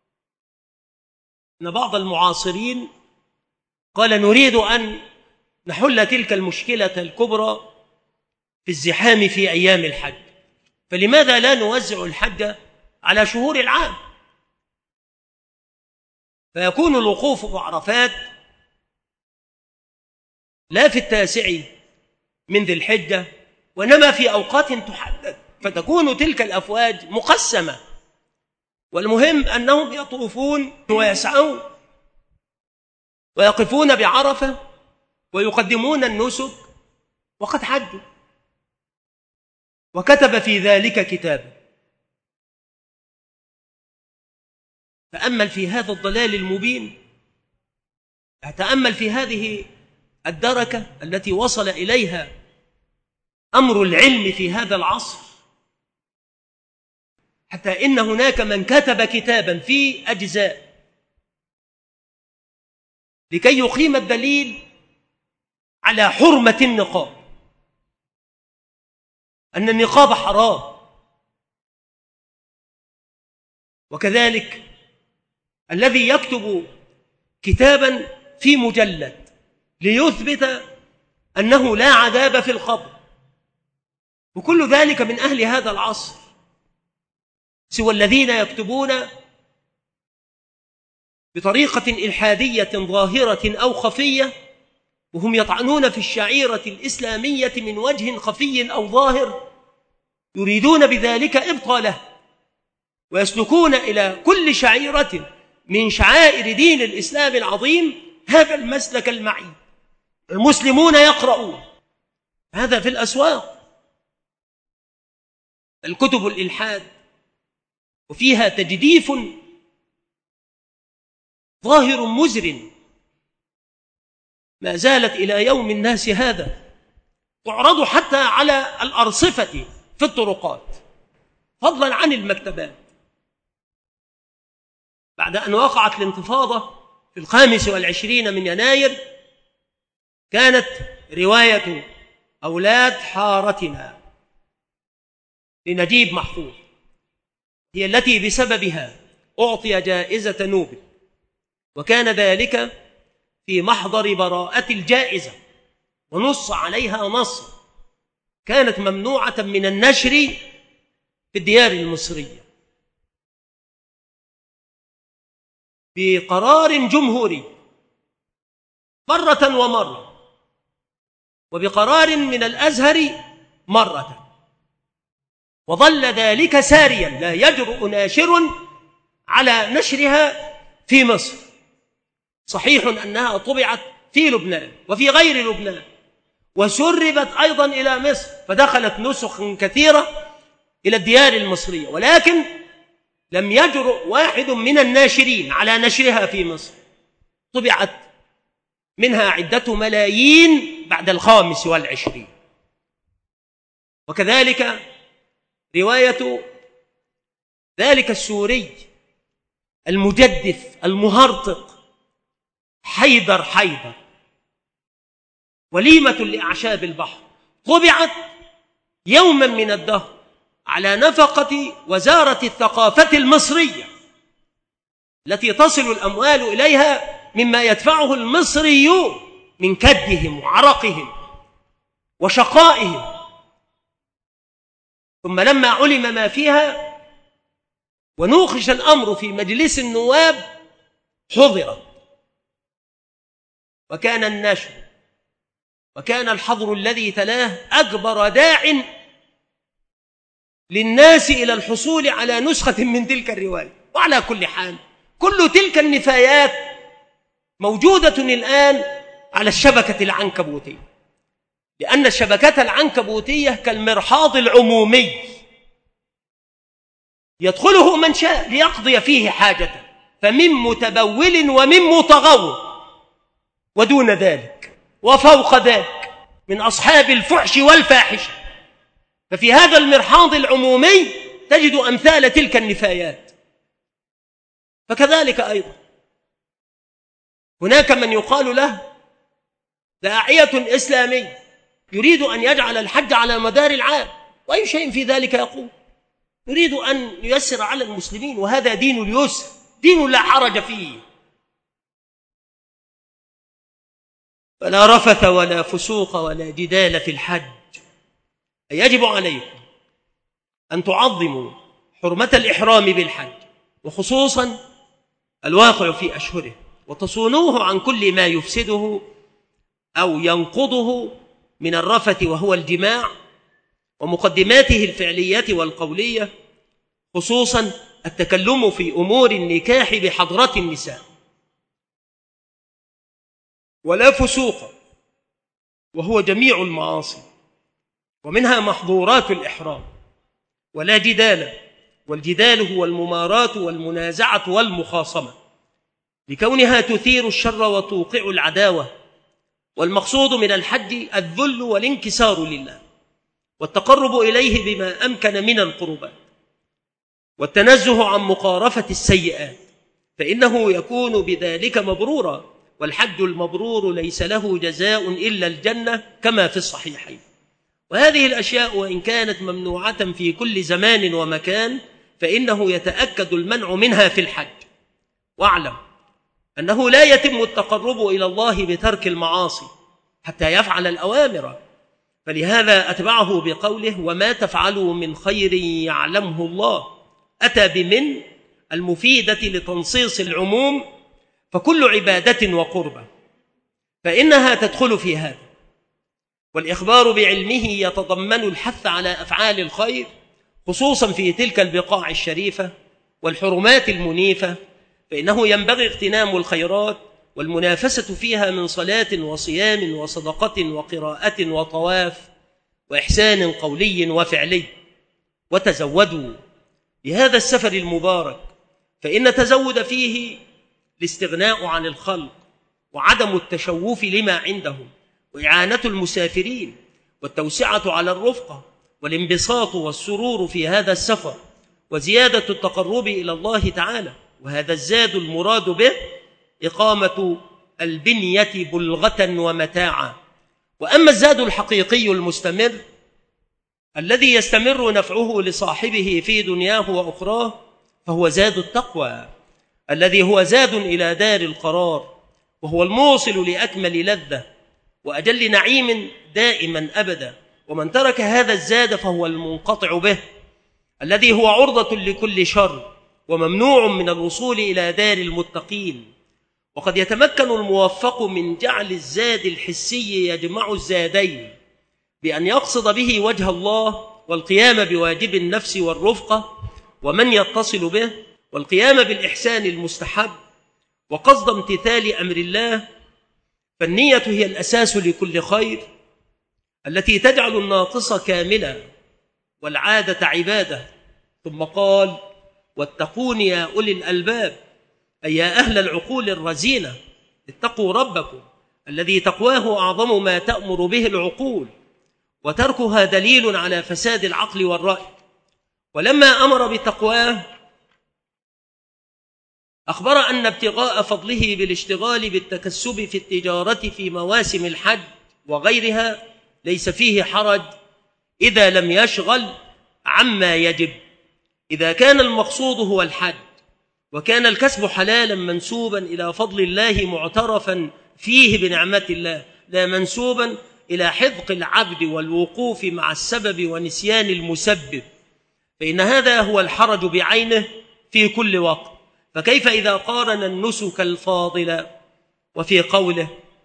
إن بعض المعاصرين قال نريد أن نحل تلك المشكلة الكبرى في الزحام في أيام الحج، فلماذا لا نوزع الحج على شهور العام، فيكون الوقوف بعرفات لا في التاسع من ذي الحجة وإنما في أوقات تحدد، فتكون تلك الأفواج مقسمة، والمهم أنهم يطوفون ويسعون ويقفون بعرفة ويقدمون النسك وقد حجوا، وكتب في ذلك كتابا. تأمل في هذا الضلال المبين، تأمل في هذه الدركة التي وصل إليها أمر العلم في هذا العصر، حتى إن هناك من كتب كتابا في أجزاء لكي يقيم الدليل على حرمة النقاب، أن النقاب حرام. وكذلك الذي يكتب كتابا في مجلد ليثبت أنه لا عذاب في القبر، وكل ذلك من أهل هذا العصر، سوى الذين يكتبون بطريقة إلحادية ظاهرة أو خفية، وهم يطعنون في الشعيرة الإسلامية من وجه خفي أو ظاهر، يريدون بذلك إبطاله، ويسلكون إلى كل شعيرة من شعائر دين الإسلام العظيم هذا المسلك المعين. المسلمون يقرؤون هذا في الأسواق، الكتب الإلحاد، وفيها تجديف ظاهر مزر ما زالت إلى يوم الناس هذا تعرض حتى على الأرصفة في الطرقات، فضلا عن المكتبات. بعد أن وقعت الانتفاضة في الخامس والعشرين من يناير، كانت رواية أولاد حارتنا لنجيب محفوظ هي التي بسببها أعطي جائزة نوبل، وكان ذلك في محضر براءة الجائزة، ونص عليها نص كانت ممنوعة من النشر في الديار المصرية بقرار جمهوري مرة ومرة، وبقرار من الأزهر مرة، وظل ذلك ساريا لا يجرؤ ناشر على نشرها في مصر. صحيح أنها طبعت في لبنان وفي غير لبنان، وسربت أيضا إلى مصر، فدخلت نسخ كثيرة إلى الديار المصرية، ولكن لم يجرؤ واحد من الناشرين على نشرها في مصر. طبعت منها عدة ملايين بعد الخامس والعشرين. وكذلك رواية ذلك السوري المجدف المهرطق حيدر حيدر وليمة لأعشاب البحر، طبعت يوما من الدهر على نفقة وزارة الثقافة المصرية التي تصل الأموال إليها مما يدفعه المصريون من كدهم وعرقهم وشقائهم. ثم لما علم ما فيها ونوخش الأمر في مجلس النواب حضر، وكان النشر وكان الحظر الذي تلاه أكبر داع للناس إلى الحصول على نسخة من تلك الرواية. وعلى كل حال كل تلك النفايات موجودة الآن على الشبكة العنكبوتية، لأن الشبكة العنكبوتية كالمرحاض العمومي يدخله من شاء ليقضي فيه حاجة، فمن متبول ومن متغوط، ودون ذلك وفوق ذلك من أصحاب الفحش والفاحشة. ففي هذا المرحاض العمومي تجد أمثال تلك النفايات. فكذلك أيضا هناك من يقال له داعية إسلامي يريد أن يجعل الحج على مدار العام، وأي شيء في ذلك يقول يريد أن ييسر على المسلمين، وهذا دين اليسر، دين لا حرج فيه. فلا رفث ولا فسوق ولا جدال في الحج. يجب عليكم أن تعظموا حرمة الإحرام بالحج، وخصوصا الواقع في أشهره، وتصونوه عن كل ما يفسده أو ينقضه من الرفث وهو الجماع ومقدماته الفعلية والقولية، خصوصا التكلم في أمور النكاح بحضرة النساء. ولا فسوق وهو جميع المعاصي ومنها محظورات الإحرام، ولا جدال، والجدال هو الممارات والمنازعة والمخاصمة لكونها تثير الشر وتوقع العداوة. والمقصود من الحج الذل والانكسار لله والتقرب إليه بما أمكن من القربات، والتنزه عن مقارفة السيئات، فإنه يكون بذلك مبرورا، والحج المبرور ليس له جزاء إلا الجنة كما في الصحيحين. وهذه الأشياء وإن كانت ممنوعة في كل زمان ومكان فإنه يتأكد المنع منها في الحج. واعلم أنه لا يتم التقرب إلى الله بترك المعاصي، حتى يفعل الأوامر. فلهذا أتبعه بقوله وما تفعلوا من خير يعلمه الله، أتى بمن المفيدة لتنصيص العموم، فكل عبادة وقربة فإنها تدخل في هذا. والإخبار بعلمه يتضمن الحث على أفعال الخير، خصوصا في تلك البقاع الشريفة والحرمات المنيفة، فإنه ينبغي اغتنام الخيرات والمنافسة فيها من صلاة وصيام وصدقة وقراءة وطواف وإحسان قولي وفعلي. وتزودوا بهذا السفر المبارك، فإن التزود فيه الاستغناء عن الخلق وعدم التشوف لما عندهم، وإعانة المسافرين، والتوسعة على الرفقة، والانبساط والسرور في هذا السفر، وزيادة التقرب إلى الله تعالى. وهذا الزاد المراد به إقامة البنية بلغة ومتاعا. وأما الزاد الحقيقي المستمر الذي يستمر نفعه لصاحبه في دنياه وأخراه، فهو زاد التقوى الذي هو زاد إلى دار القرار، وهو الموصل لأكمل لذة وأجل نعيم دائما أبدا. ومن ترك هذا الزاد فهو المنقطع به، الذي هو عرضة لكل شر وممنوع من الوصول إلى دار المتقين. وقد يتمكن الموفق من جعل الزاد الحسي يجمع الزادين بأن يقصد به وجه الله، والقيام بواجب النفس والرفقة ومن يتصل به، والقيام بالإحسان المستحب، وقصد امتثال أمر الله. فالنية هي الأساس لكل خير، التي تجعل الناقص كاملا والعادة عبادة. ثم قال واتقون يا أولي الألباب، أي يا أهل العقول الرزينة، اتقوا ربكم الذي تقواه أعظم ما تأمر به العقول، وتركها دليل على فساد العقل والرأي. ولما أمر بتقواه أخبر أن ابتغاء فضله بالاشتغال بالتكسب في التجارة في مواسم الحج وغيرها ليس فيه حرج إذا لم يشغل عما يجب، إذا كان المقصود هو الحج، وكان الكسب حلالا منسوبا إلى فضل الله معترفا فيه بنعمة الله، لا منسوبا إلى حذق العبد والوقوف مع السبب ونسيان المسبب، فإن هذا هو الحرج بعينه في كل وقت. فكيف إذا قارن النسك الفاضل؟ وفي قوله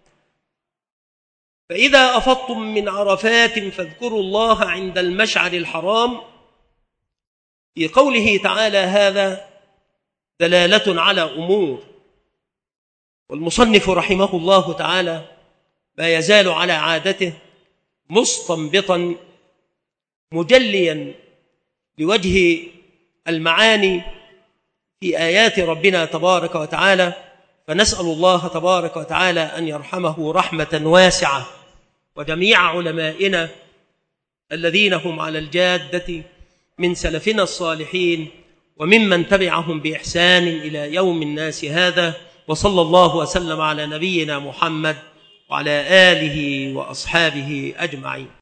فإذا أفضتم من عرفات فاذكروا الله عند المشعر الحرام، في قوله تعالى هذا دلالة على أمور. والمصنف رحمه الله تعالى ما يزال على عادته مستنبطا مجليا لوجه المعاني في آيات ربنا تبارك وتعالى. فنسأل الله تبارك وتعالى أن يرحمه رحمة واسعة، وجميع علمائنا الذين هم على الجادة من سلفنا الصالحين وممن تبعهم بإحسان إلى يوم الناس هذا. وصلى الله وسلم على نبينا محمد وعلى آله وأصحابه أجمعين.